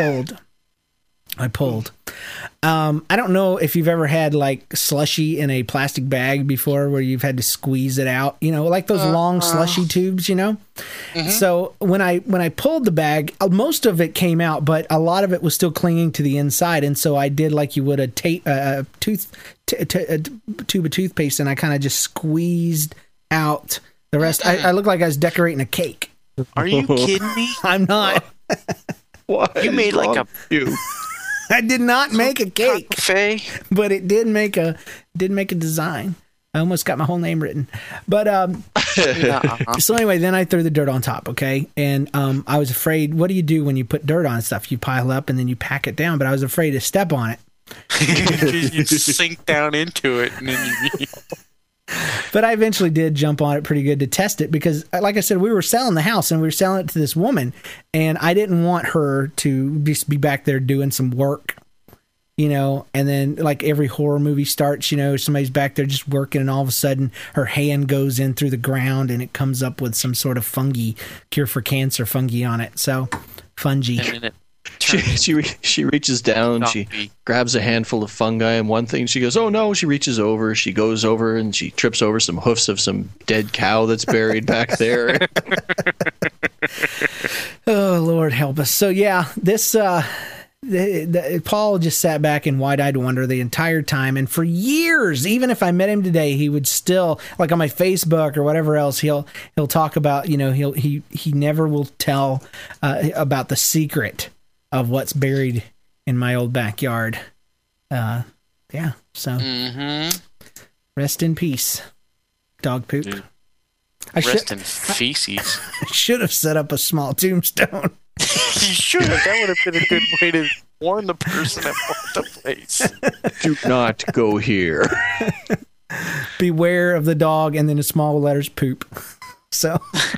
I pulled. I don't know if you've ever had like slushy in a plastic bag before where you've had to squeeze it out, like those long slushy tubes, Mm-hmm. So when I pulled the bag, most of it came out, but a lot of it was still clinging to the inside. And so I did like you would a tube of toothpaste, and I kind of just squeezed out the rest. I looked like I was decorating a cake. Are you kidding me? I'm not. What? You made like a... I did not make a cake, but it did make a design. I almost got my whole name written, but so anyway, then I threw the dirt on top, okay, and I was afraid. What do you do when you put dirt on stuff? You pile up and then you pack it down. But I was afraid to step on it. You sink down into it, and then you. But I eventually did jump on it pretty good to test it because, like I said, we were selling the house and we were selling it to this woman, and I didn't want her to just be back there doing some work, you know, and then like every horror movie starts, you know, somebody's back there just working and all of a sudden her hand goes in through the ground and it comes up with some sort of fungi, cure for cancer fungi on it. So, fungi. She reaches down, she grabs a handful of fungi, and one thing she goes, oh no, she reaches over, she goes over and she trips over some hoofs of some dead cow that's buried back there. Oh, Lord help us. So yeah, this Paul just sat back in wide-eyed wonder the entire time, and for years, even if I met him today, he would still, like on my Facebook or whatever else, he'll talk about, you know, he never will tell about the secret of what's buried in my old backyard. Yeah, so rest in peace, dog poop. Dude. Rest in feces. I should have set up a small tombstone. You should have. That would have been a good way to warn the person that bought the place. Do not go here. Beware of the dog, and then in small letters, poop. So...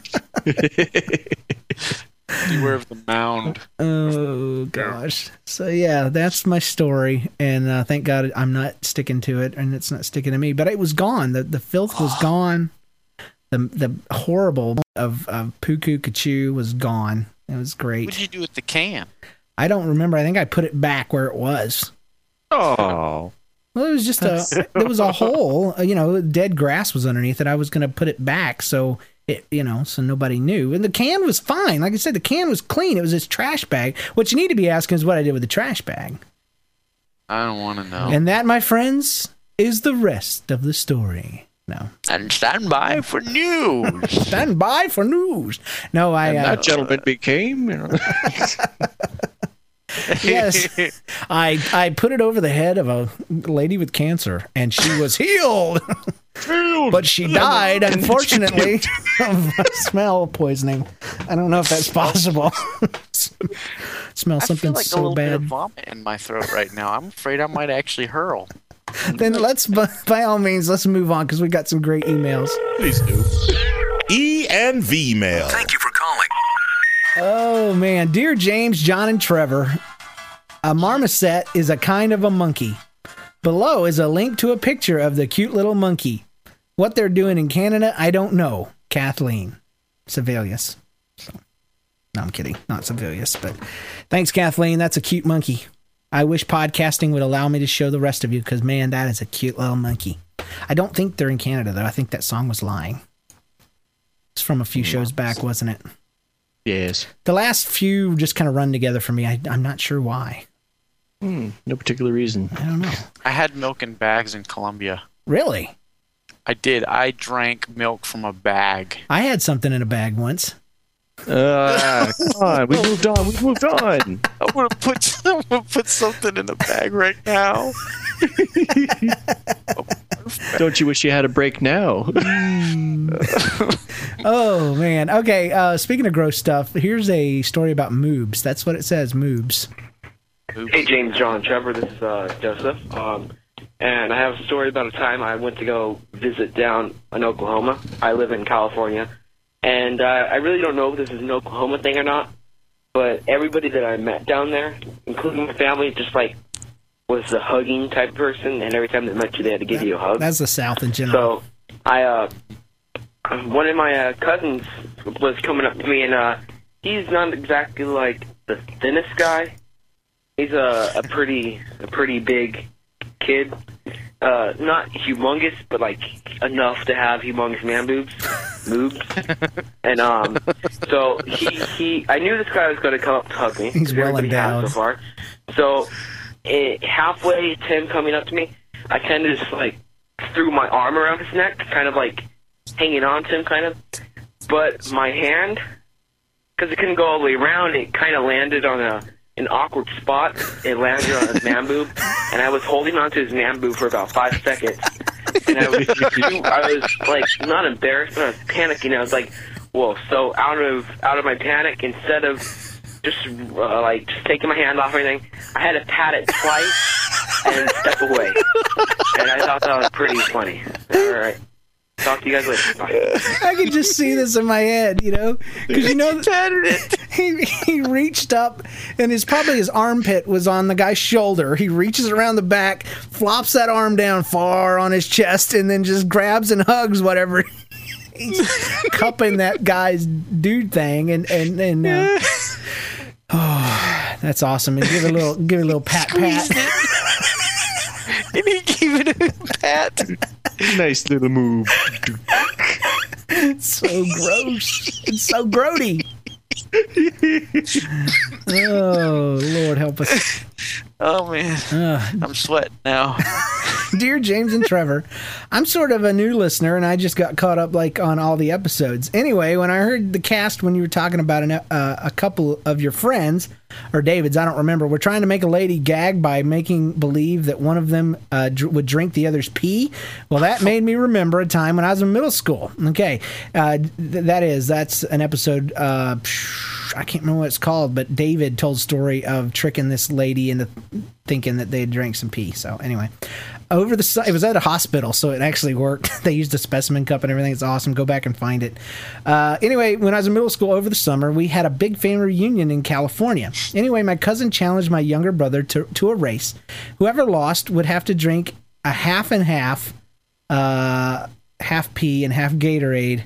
Beware of the mound. Oh, gosh. So, yeah, that's my story. And thank God I'm not sticking to it, and it's not sticking to me. But it was gone. The filth was gone. The horrible of Puku Kachu was gone. It was great. What did you do with the can? I don't remember. I think I put it back where it was. Oh. Well, it was just there was a hole. You know, dead grass was underneath it. I was going to put it back so... so nobody knew. And the can was fine. Like I said, the can was clean. It was this trash bag. What you need to be asking is what I did with the trash bag. I don't want to know. And that, my friends, is the rest of the story. No. And stand by for news. Stand by for news. No, and that gentleman became... Yes. I put it over the head of a lady with cancer, and she was healed. But she died, unfortunately, of smell poisoning. I don't know if that's possible. Smell something I feel like so a little bad. bit of vomit in my throat right now. I'm afraid I might actually hurl. Then let's, by all means, let's move on because we got some great emails. Please do. E&V mail. Thank you for calling. Oh, man. Dear James, John, and Trevor, a marmoset is a kind of a monkey. Below is a link to a picture of the cute little monkey. What they're doing in Canada, I don't know. Kathleen Sevelius. No, I'm kidding. Not Sevelius, but thanks, Kathleen. That's a cute monkey. I wish podcasting would allow me to show the rest of you because, man, that is a cute little monkey. I don't think they're in Canada, though. I think that song was lying. It's from a few shows back, wasn't it? Yes. The last few just kind of run together for me. I'm not sure why. No particular reason. I don't know. I had milk in bags in Colombia. Really? I did. I drank milk from a bag. I had something in a bag once. Come on. We moved on. I want to put something in a bag right now. Don't you wish you had a break now? Oh, man. Okay, speaking of gross stuff, here's a story about moobs. That's what it says, moobs. Hey, James, John, Trevor, this is Joseph. And I have a story about a time I went to go visit down in Oklahoma. I live in California. And I really don't know if this is an Oklahoma thing or not, but everybody that I met down there, including my family, just like was the hugging type person, and every time they met you, they had to give you a hug. That's the South in general. So one of my cousins was coming up to me, and he's not exactly like the thinnest guy. He's a pretty big kid. Not humongous, but like enough to have humongous man boobs. And so I knew this guy was going to come up to hug me. He's well endowed so far. So halfway to him coming up to me, I kind of just like threw my arm around his neck, kind of like hanging on to him, kind of. But my hand, because it couldn't go all the way around, it kind of landed on an awkward spot. It landed on his man boob, and I was holding onto his man boob for about 5 seconds. And I was like not embarrassed, but I was panicking. I was like, whoa. So out of my panic, instead of just taking my hand off or anything, I had to pat it twice and step away. And I thought that was pretty funny. All right. Talk to you guys later. Bye. I can just see this in my head, because he reached up, and probably his armpit was on the guy's shoulder. He reaches around the back, flops that arm down far on his chest, and then just grabs and hugs whatever. He's cupping that guy's dude thing, and oh, that's awesome. And give it a little pat. And he gave it a pat. Nice little move. It's so gross. It's so grody. Oh, Lord help us. Oh, man. I'm sweating now. Dear James and Trevor, I'm sort of a new listener, and I just got caught up on all the episodes. Anyway, when I heard the cast when you were talking about a couple of your friends, or David's, I don't remember, were trying to make a lady gag by making believe that one of them would drink the other's pee. Well, that made me remember a time when I was in middle school. Okay, that's an episode. I can't remember what it's called, but David told a story of tricking this lady into thinking that they drank some pee. So anyway, it was at a hospital, so it actually worked. They used a specimen cup and everything. It's awesome. Go back and find it. Anyway, when I was in middle school over the summer, we had a big family reunion in California. Anyway, my cousin challenged my younger brother to a race. Whoever lost would have to drink a half and half, half pee and half Gatorade.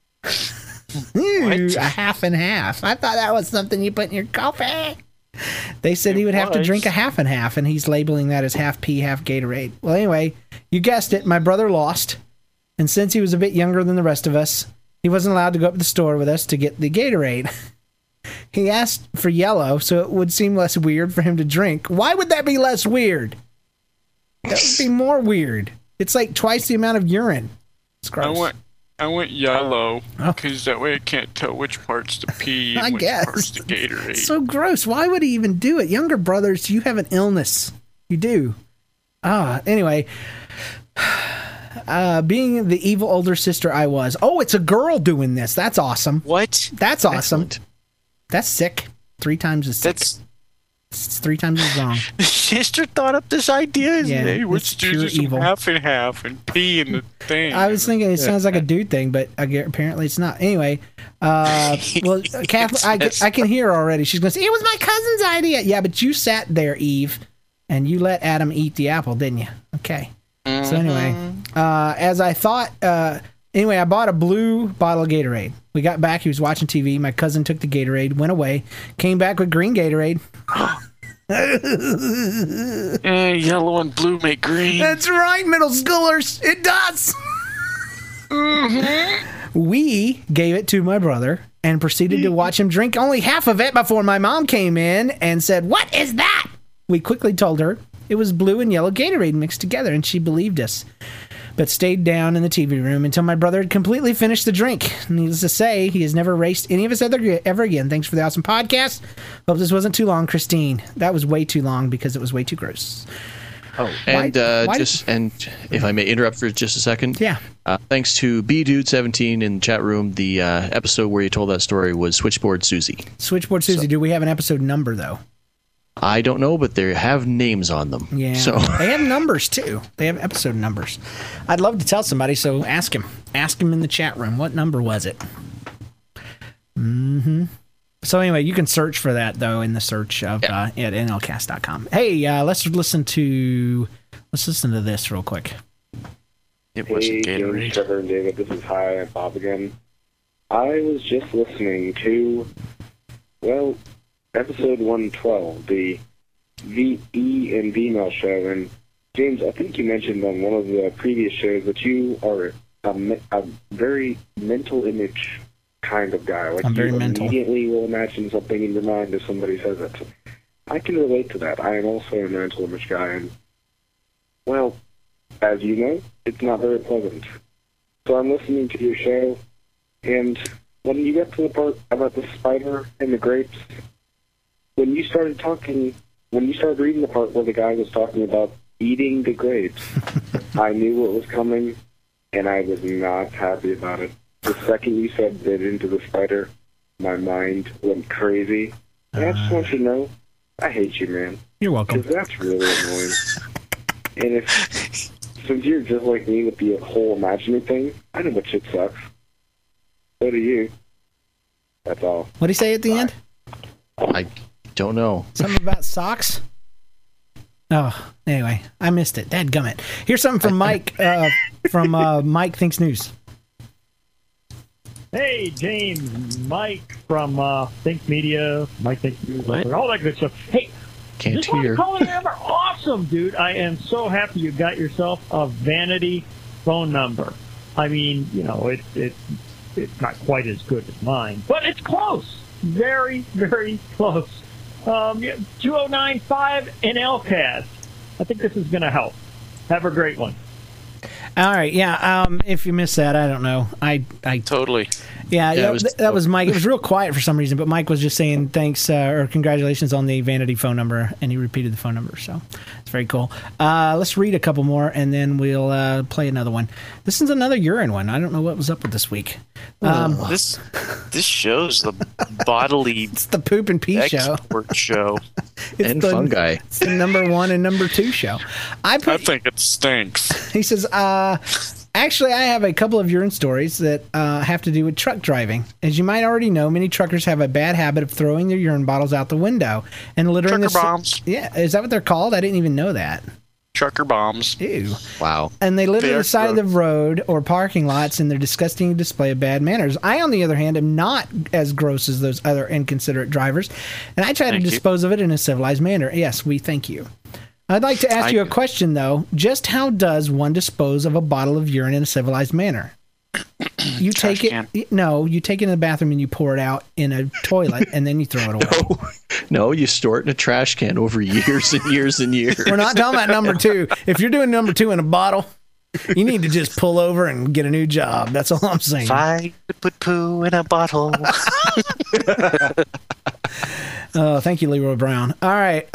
A half and half. I thought that was something you put in your coffee. They said he would have to drink a half and half, and he's labeling that as half pee, half Gatorade. Well, anyway, you guessed it. My brother lost, and since he was a bit younger than the rest of us, he wasn't allowed to go up to the store with us to get the Gatorade. He asked for yellow, so it would seem less weird for him to drink. Why would that be less weird? That would be more weird. It's like twice the amount of urine. It's gross. I went yellow because that way I can't tell which part's the pee and which part's the Gatorade. It's so gross. Why would he even do it? Younger brothers, you have an illness. You do. Anyway, being the evil older sister I was. Oh, it's a girl doing this. That's awesome. What? That's awesome. Excellent. That's sick. 3 times as sick. It's 3 times as wrong. The sister thought up this idea. Yeah, let's do some half and half and pee in the thing. I was thinking it sounds like a dude thing, but apparently it's not. Anyway, well, Kathleen, I can hear her already. She's going to say, it was my cousin's idea. Yeah, but you sat there, Eve, and you let Adam eat the apple, didn't you? Okay. Mm-hmm. So anyway, as I thought... Anyway, I bought a blue bottle of Gatorade. We got back. He was watching TV. My cousin took the Gatorade, went away, came back with green Gatorade. Yellow and blue make green. That's right, middle schoolers. It does. Mm-hmm. We gave it to my brother and proceeded to watch him drink only half of it before my mom came in and said, "What is that?" We quickly told her it was blue and yellow Gatorade mixed together, and she believed us, but stayed down in the TV room until my brother had completely finished the drink. Needless to say, he has never raced any of us ever again. Thanks for the awesome podcast. Hope this wasn't too long, Christine. That was way too long because it was way too gross. Oh, and and if I may interrupt for just a second. Yeah. Thanks to BDude17 in the chat room, the episode where you told that story was Switchboard Susie. Switchboard Susie. Do we have an episode number, though? I don't know, but they have names on them. Yeah. So they have numbers, too. They have episode numbers. I'd love to tell somebody, so ask him. Ask him in the chat room. What number was it? Mm-hmm. So anyway, you can search for that, though, in the search of at nlcast.com. Hey, let's listen to this real quick. It wasn't Gatorade. Hey, Trevor and David, this is Hi, I'm Bob again. I was just listening to, well, episode 112, the VE and Female show, and James, I think you mentioned on one of the previous shows that you are a very mental image kind of guy. Like, I'm very you mental. Immediately will imagine something in your mind if somebody says it. I can relate to that. I am also a mental image guy, and, well, as you know, it's not very pleasant. So I'm listening to your show, and when you get to the part about the spider and the grapes, when you started reading the part where the guy was talking about eating the grapes, I knew what was coming, and I was not happy about it. The second you said bit into the spider, my mind went crazy. And I just want you to know, I hate you, man. You're welcome. Because that's really annoying. And if since you're just like me with the whole imagining thing, I know what shit sucks. So do you. That's all. What did he say at the end? I don't know. Something about socks? Oh, anyway, I missed it. Dadgummit. Here's something from Mike, from Mike Thinks News. Hey, James, Mike from Think Media, Mike Thinks News, all that good stuff. Hey, can't just want hear. to call in. You're awesome, dude. I am so happy you got yourself a vanity phone number. I mean, you know, it's not quite as good as mine, but it's close. Very, very close. 2095 in LCAS. I think this is going to help. Have a great one. All right, yeah. If you missed that, I don't know. I totally. Yeah, that was Mike. It was real quiet for some reason, but Mike was just saying thanks or congratulations on the vanity phone number, and he repeated the phone number, so it's very cool. Let's read a couple more, and then we'll play another one. This is another urine one. I don't know what was up with this week. This shows the bodily. It's the poop and pee show. show. And fungi. It's the number 1 and number 2 show. I think it stinks. He says, actually, I have a couple of urine stories that have to do with truck driving. As you might already know, many truckers have a bad habit of throwing their urine bottles out the window and littering Trucker bombs. Yeah, is that what they're called? I didn't even know that. Trucker bombs. Ew. Wow. And they litter the side of the road or parking lots in their disgusting display of bad manners. I, on the other hand, am not as gross as those other inconsiderate drivers, and I try to dispose of it in a civilized manner. Yes, we thank you. I'd like to ask you a question, though. Just how does one dispose of a bottle of urine in a civilized manner? You take it. No, you take it in the bathroom and you pour it out in a toilet, and then you throw it away. No, you store it in a trash can over years and years and years. We're not talking about number 2. If you're doing number 2 in a bottle, you need to just pull over and get a new job. That's all I'm saying. If I could put poo in a bottle. Oh, thank you, Leroy Brown. All right.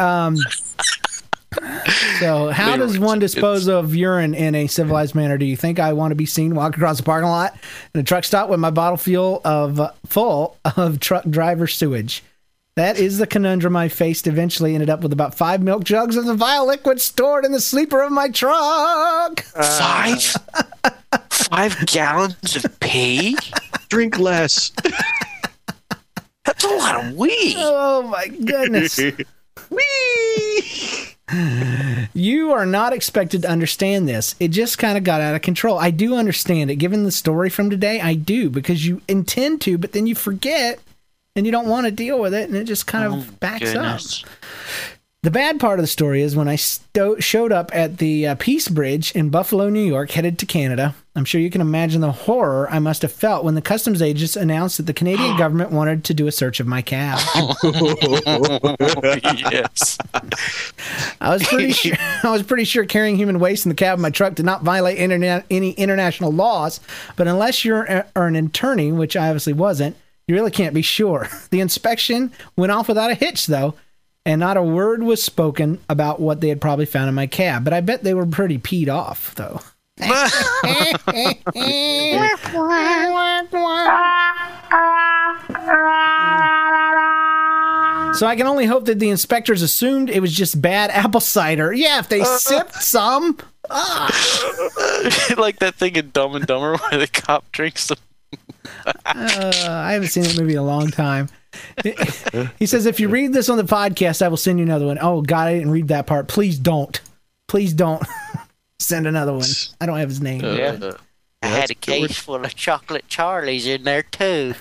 So how does one dispose of urine in a civilized manner? Do you think I want to be seen walking across the parking lot in a truck stop with my bottle full of truck driver sewage? That is the conundrum I faced. Eventually ended up with about 5 milk jugs of the vile liquid stored in the sleeper of my truck. 5 gallons of pee? Drink less. That's a lot of wee. Oh, my goodness. Wee! You are not expected to understand this. It just kind of got out of control. I do understand it. Given the story from today, I do, because you intend to, but then you forget and you don't want to deal with it, and it just kind of backs up. The bad part of the story is when I showed up at the Peace Bridge in Buffalo, New York, headed to Canada. I'm sure you can imagine the horror I must have felt when the customs agents announced that the Canadian government wanted to do a search of my cab. Yes. I was pretty sure carrying human waste in the cab of my truck did not violate any international laws, but unless you're an attorney, which I obviously wasn't, you really can't be sure. The inspection went off without a hitch, though, and not a word was spoken about what they had probably found in my cab. But I bet they were pretty peed off, though. So I can only hope that the inspectors assumed it was just bad apple cider. Yeah, if they sipped some. Like that thing in Dumb and Dumber where the cop drinks the... I haven't seen that movie in a long time. He says, if you read this on the podcast, I will send you another one. Oh, God, I didn't read that part. Please don't. Please don't send another one. I don't have his name. I had a case full of chocolate Charlies in there, too.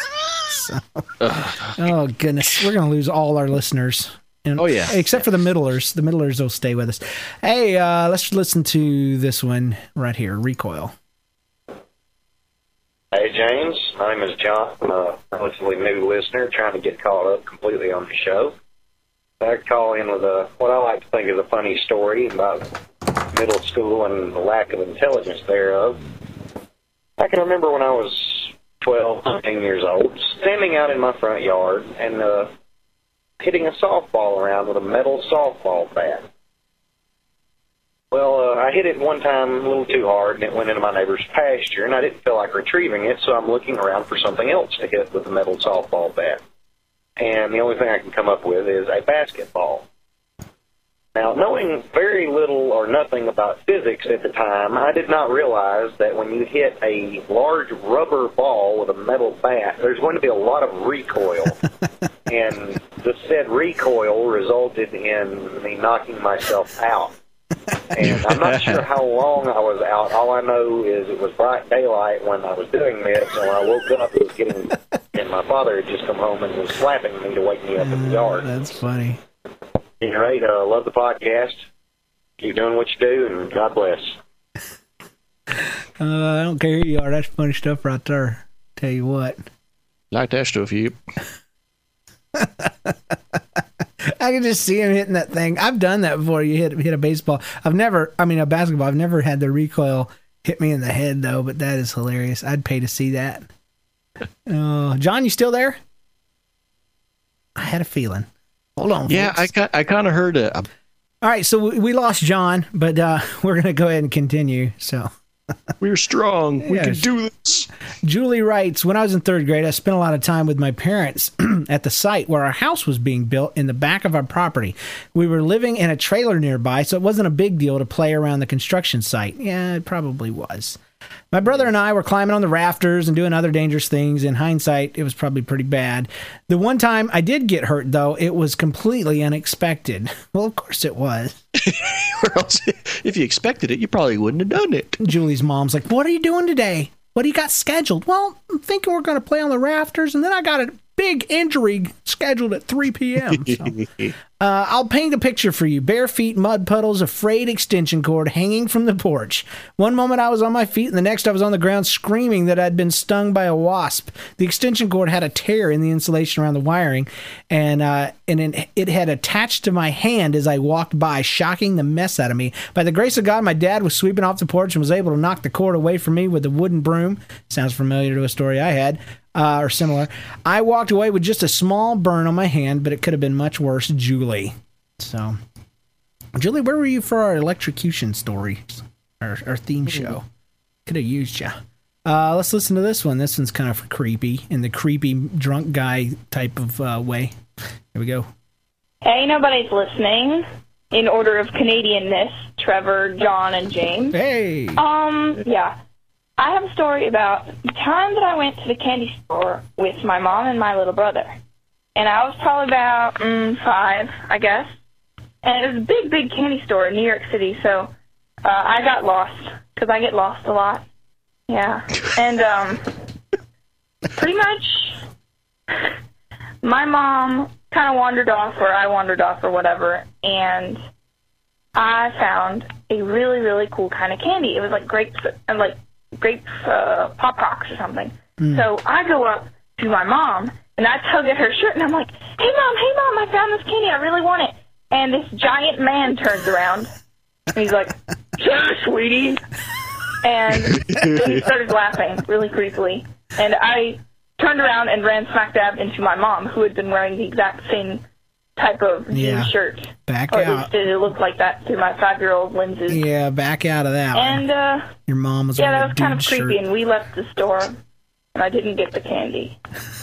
Oh, goodness. We're going to lose all our listeners. And, oh, yeah. Except for the middlers. The middlers will stay with us. Hey, let's listen to this one right here, Recoil. Hey, James. My name is John. I'm a relatively new listener trying to get caught up completely on the show. I call in with what I like to think is a funny story about middle school and the lack of intelligence thereof. I can remember when I was 12, 13 years old, standing out in my front yard and hitting a softball around with a metal softball bat. Well, I hit it one time a little too hard, and it went into my neighbor's pasture, and I didn't feel like retrieving it, so I'm looking around for something else to hit with a metal softball bat. And the only thing I can come up with is a basketball. Now, knowing very little or nothing about physics at the time, I did not realize that when you hit a large rubber ball with a metal bat, there's going to be a lot of recoil. And the said recoil resulted in me knocking myself out. And I'm not sure how long I was out. All I know is it was bright daylight when I was doing this, and when I woke up, it was getting... And my father had just come home and was slapping me to wake me up in the yard. That's funny. Anyway, love the podcast. Keep doing what you do, and God bless. I don't care who you are. That's funny stuff right there. Tell you what. Like that stuff, you. I can just see him hitting that thing. I've done that before. You hit a baseball. A basketball. I've never had the recoil hit me in the head, though, but that is hilarious. I'd pay to see that. John, you still there? I had a feeling. Hold on, yeah, folks. I kind of heard it. All right, so we lost John, but we're going to go ahead and continue. So we're strong. We can do this. Julie writes, when I was in third grade, I spent a lot of time with my parents at the site where our house was being built in the back of our property. We were living in a trailer nearby, so it wasn't a big deal to play around the construction site. Yeah, it probably was. My brother and I were climbing on the rafters and doing other dangerous things. In hindsight, it was probably pretty bad. The one time I did get hurt, though, it was completely unexpected. Well, of course it was. Or else, if you expected it, you probably wouldn't have done it. Julie's mom's like, what are you doing today? What do you got scheduled? Well, I'm thinking we're going to play on the rafters, and then I got a big injury scheduled at 3 p.m. So. I'll paint a picture for you. Bare feet, mud puddles, a frayed extension cord hanging from the porch. One moment I was on my feet, and the next I was on the ground screaming that I'd been stung by a wasp. The extension cord had a tear in the insulation around the wiring, and it had attached to my hand as I walked by, shocking the mess out of me. By the grace of God, my dad was sweeping off the porch and was able to knock the cord away from me with a wooden broom. Sounds familiar to a story I had. Or similar. I walked away with just a small burn on my hand, but it could have been much worse. Julie. So, Julie, where were you for our electrocution story? Our theme show. Could have used you. Let's listen to this one. This one's kind of creepy, in the creepy drunk guy type of way. Here we go. Hey, nobody's listening. In order of Canadianness, Trevor, John, and James. Hey. Yeah. I have a story about the time that I went to the candy store with my mom and my little brother. And I was probably about 5, I guess. And it was a big, big candy store in New York City, so I got lost, because I get lost a lot. Yeah. And pretty much my mom kind of wandered off, or I wandered off, or whatever, and I found a really, really cool kind of candy. It was like grapes and like Pop Rocks or something. So I go up to my mom and I tug at her shirt and I'm like, hey mom, I found this candy, I really want it. And this giant man turns around and he's like, sure, sweetie. And he started laughing really creepily. And I turned around and ran smack dab into my mom, who had been wearing the exact same type of new shirt. Back or out. At least it looked like that through my 5-year-old lenses. Yeah, back out of that and, one. Your mom was wearing that was kind of creepy, shirt. and we left the store, and I didn't get the candy.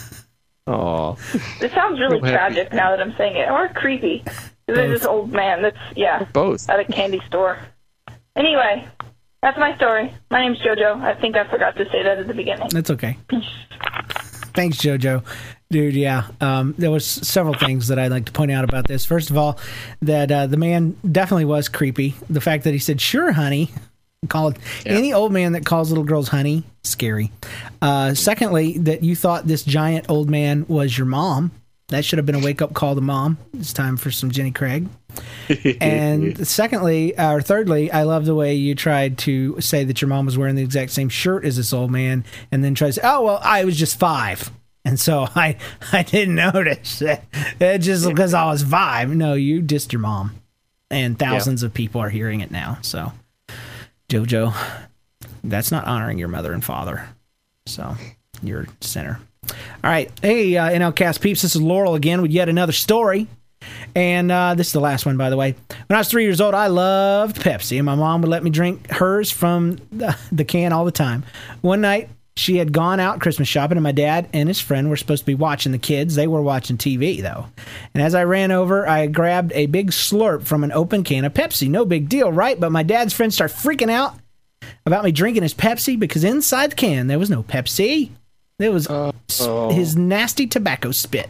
Aw. This sounds really tragic now that I'm saying it, or creepy. There's this old man that's, both at a candy store. Anyway, that's my story. My name's JoJo. I think I forgot to say that at the beginning. That's okay. Thanks, JoJo. Dude, yeah. There was several things that I'd like to point out about this. First of all, that the man definitely was creepy. The fact that he said, sure, honey. Any old man that calls little girls honey, scary. Secondly, that you thought this giant old man was your mom. That should have been a wake-up call to mom. It's time for some Jenny Craig. And thirdly, I love the way you tried to say that your mom was wearing the exact same shirt as this old man, and then tried to say, oh, well, I was just 5. And so I didn't notice it just because I was 5. No, you dissed your mom. And thousands of people are hearing it now. So, JoJo, that's not honoring your mother and father. So, you're a sinner. All right. Hey, NLCast peeps, this is Laurel again with yet another story. And this is the last one, by the way. When I was 3 years old, I loved Pepsi, and my mom would let me drink hers from the can all the time. One night, She had gone out Christmas shopping, and my dad and his friend were supposed to be watching the kids. They were watching TV, though. And as I ran over, I grabbed a big slurp from an open can of Pepsi. No big deal, right? But my dad's friends start freaking out about me drinking his Pepsi because inside the can, there was no Pepsi. There was his nasty tobacco spit.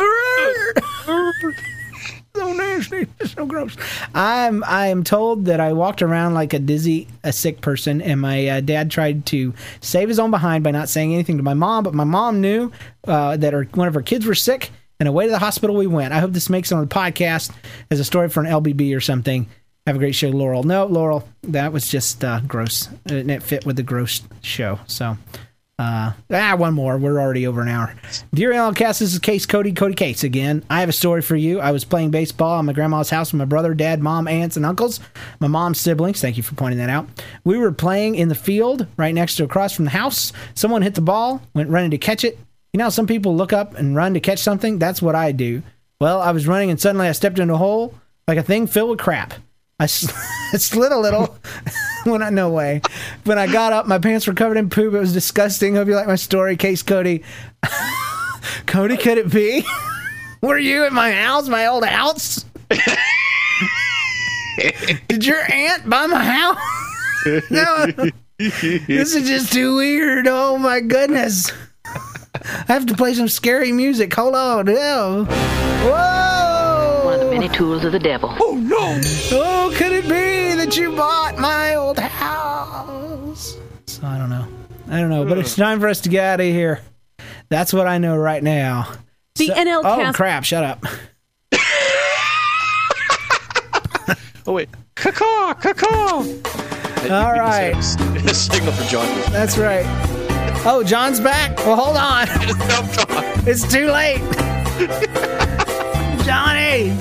So nasty, so gross. I am told that I walked around like a sick person, and my dad tried to save his own behind by not saying anything to my mom. But my mom knew that one of her kids were sick, and away to the hospital we went. I hope this makes it on the podcast as a story for an LBB or something. Have a great show, Laurel. No, Laurel, that was just gross, and it fit with the gross show. So. One more. We're already over an hour. Dear LCast, this is Cody Case again. I have a story for you. I was playing baseball at my grandma's house with my brother, dad, mom, aunts, and uncles. My mom's siblings. Thank you for pointing that out. We were playing in the field right next to across from the house. Someone hit the ball, went running to catch it. You know how some people look up and run to catch something? That's what I do. Well, I was running and suddenly I stepped into a hole like a thing filled with crap. I slid a little. No way. When I got up, my pants were covered in poop. It was disgusting. Hope you like my story, Case Cody. Cody, could it be? Were you at my house, my old house? Did your aunt buy my house? No. This is just too weird. Oh, my goodness. I have to play some scary music. Hold on. Ew. Whoa. One of the many tools of the devil. Oh, no. Oh, could it be that you bought my old house? So I don't know. But it's time for us to get out of here. That's what I know right now. The NLCast. Oh, crap. Shut up. Oh, wait. Caw. All right. A signal for John. That's right. Oh, John's back? Well, hold on. It's too late. Johnny.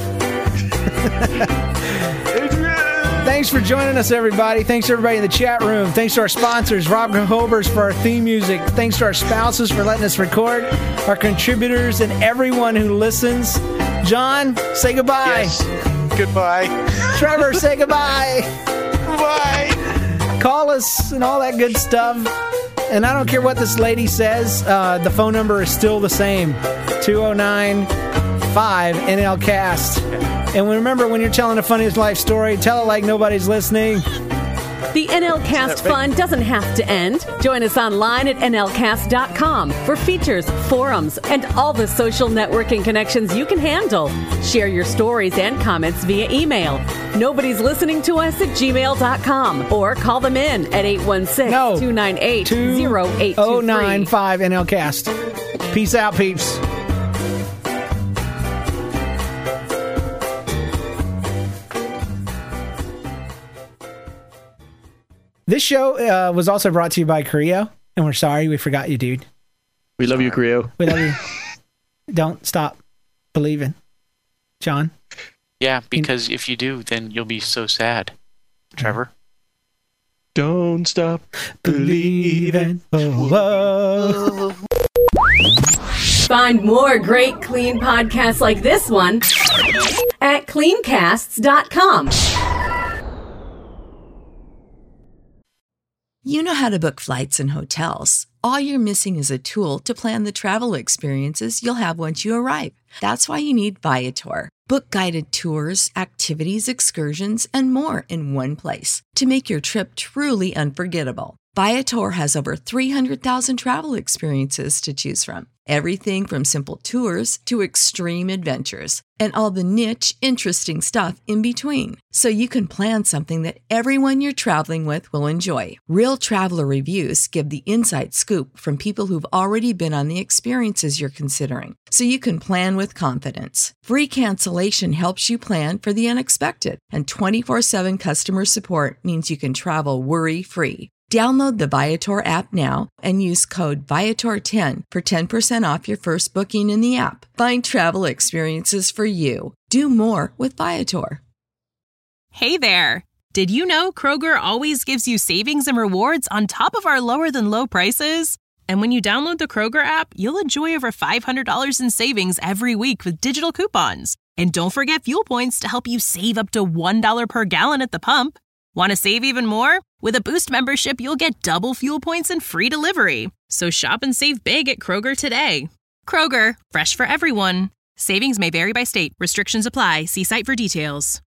Thanks for joining us, everybody. Thanks to everybody in the chat room. Thanks to our sponsors, Rob Hobers, for our theme music. Thanks to our spouses for letting us record, our contributors, and everyone who listens. John, say goodbye. Yes. Goodbye. Trevor, say goodbye. Bye. Call us and all that good stuff. And I don't care what this lady says. The phone number is still the same. 209-5-NL-CAST. And remember, when you're telling a funniest life story, tell it like nobody's listening. The NLCast fun doesn't have to end. Join us online at nlcast.com for features, forums, and all the social networking connections you can handle. Share your stories and comments via email. Nobody's listening to us at gmail.com or call them in at 816-298-0823. 209-5-NL-CAST. Peace out, peeps. This show was also brought to you by Creo, and we're sorry we forgot you, dude. We love you, Creo. We love you. Don't stop believing. John? Yeah, because if you do, then you'll be so sad. Trevor? Don't stop believing. Oh. Find more great clean podcasts like this one at cleancasts.com. You know how to book flights and hotels. All you're missing is a tool to plan the travel experiences you'll have once you arrive. That's why you need Viator. Book guided tours, activities, excursions, and more in one place to make your trip truly unforgettable. Viator has over 300,000 travel experiences to choose from. Everything from simple tours to extreme adventures and all the niche, interesting stuff in between. So you can plan something that everyone you're traveling with will enjoy. Real traveler reviews give the inside scoop from people who've already been on the experiences you're considering. So you can plan with confidence. Free cancellation helps you plan for the unexpected. And 24/7 customer support means you can travel worry-free. Download the Viator app now and use code Viator10 for 10% off your first booking in the app. Find travel experiences for you. Do more with Viator. Hey there! Did you know Kroger always gives you savings and rewards on top of our lower-than-low prices? And when you download the Kroger app, you'll enjoy over $500 in savings every week with digital coupons. And don't forget fuel points to help you save up to $1 per gallon at the pump. Want to save even more? With a Boost membership, you'll get double fuel points and free delivery. So shop and save big at Kroger today. Kroger, fresh for everyone. Savings may vary by state. Restrictions apply. See site for details.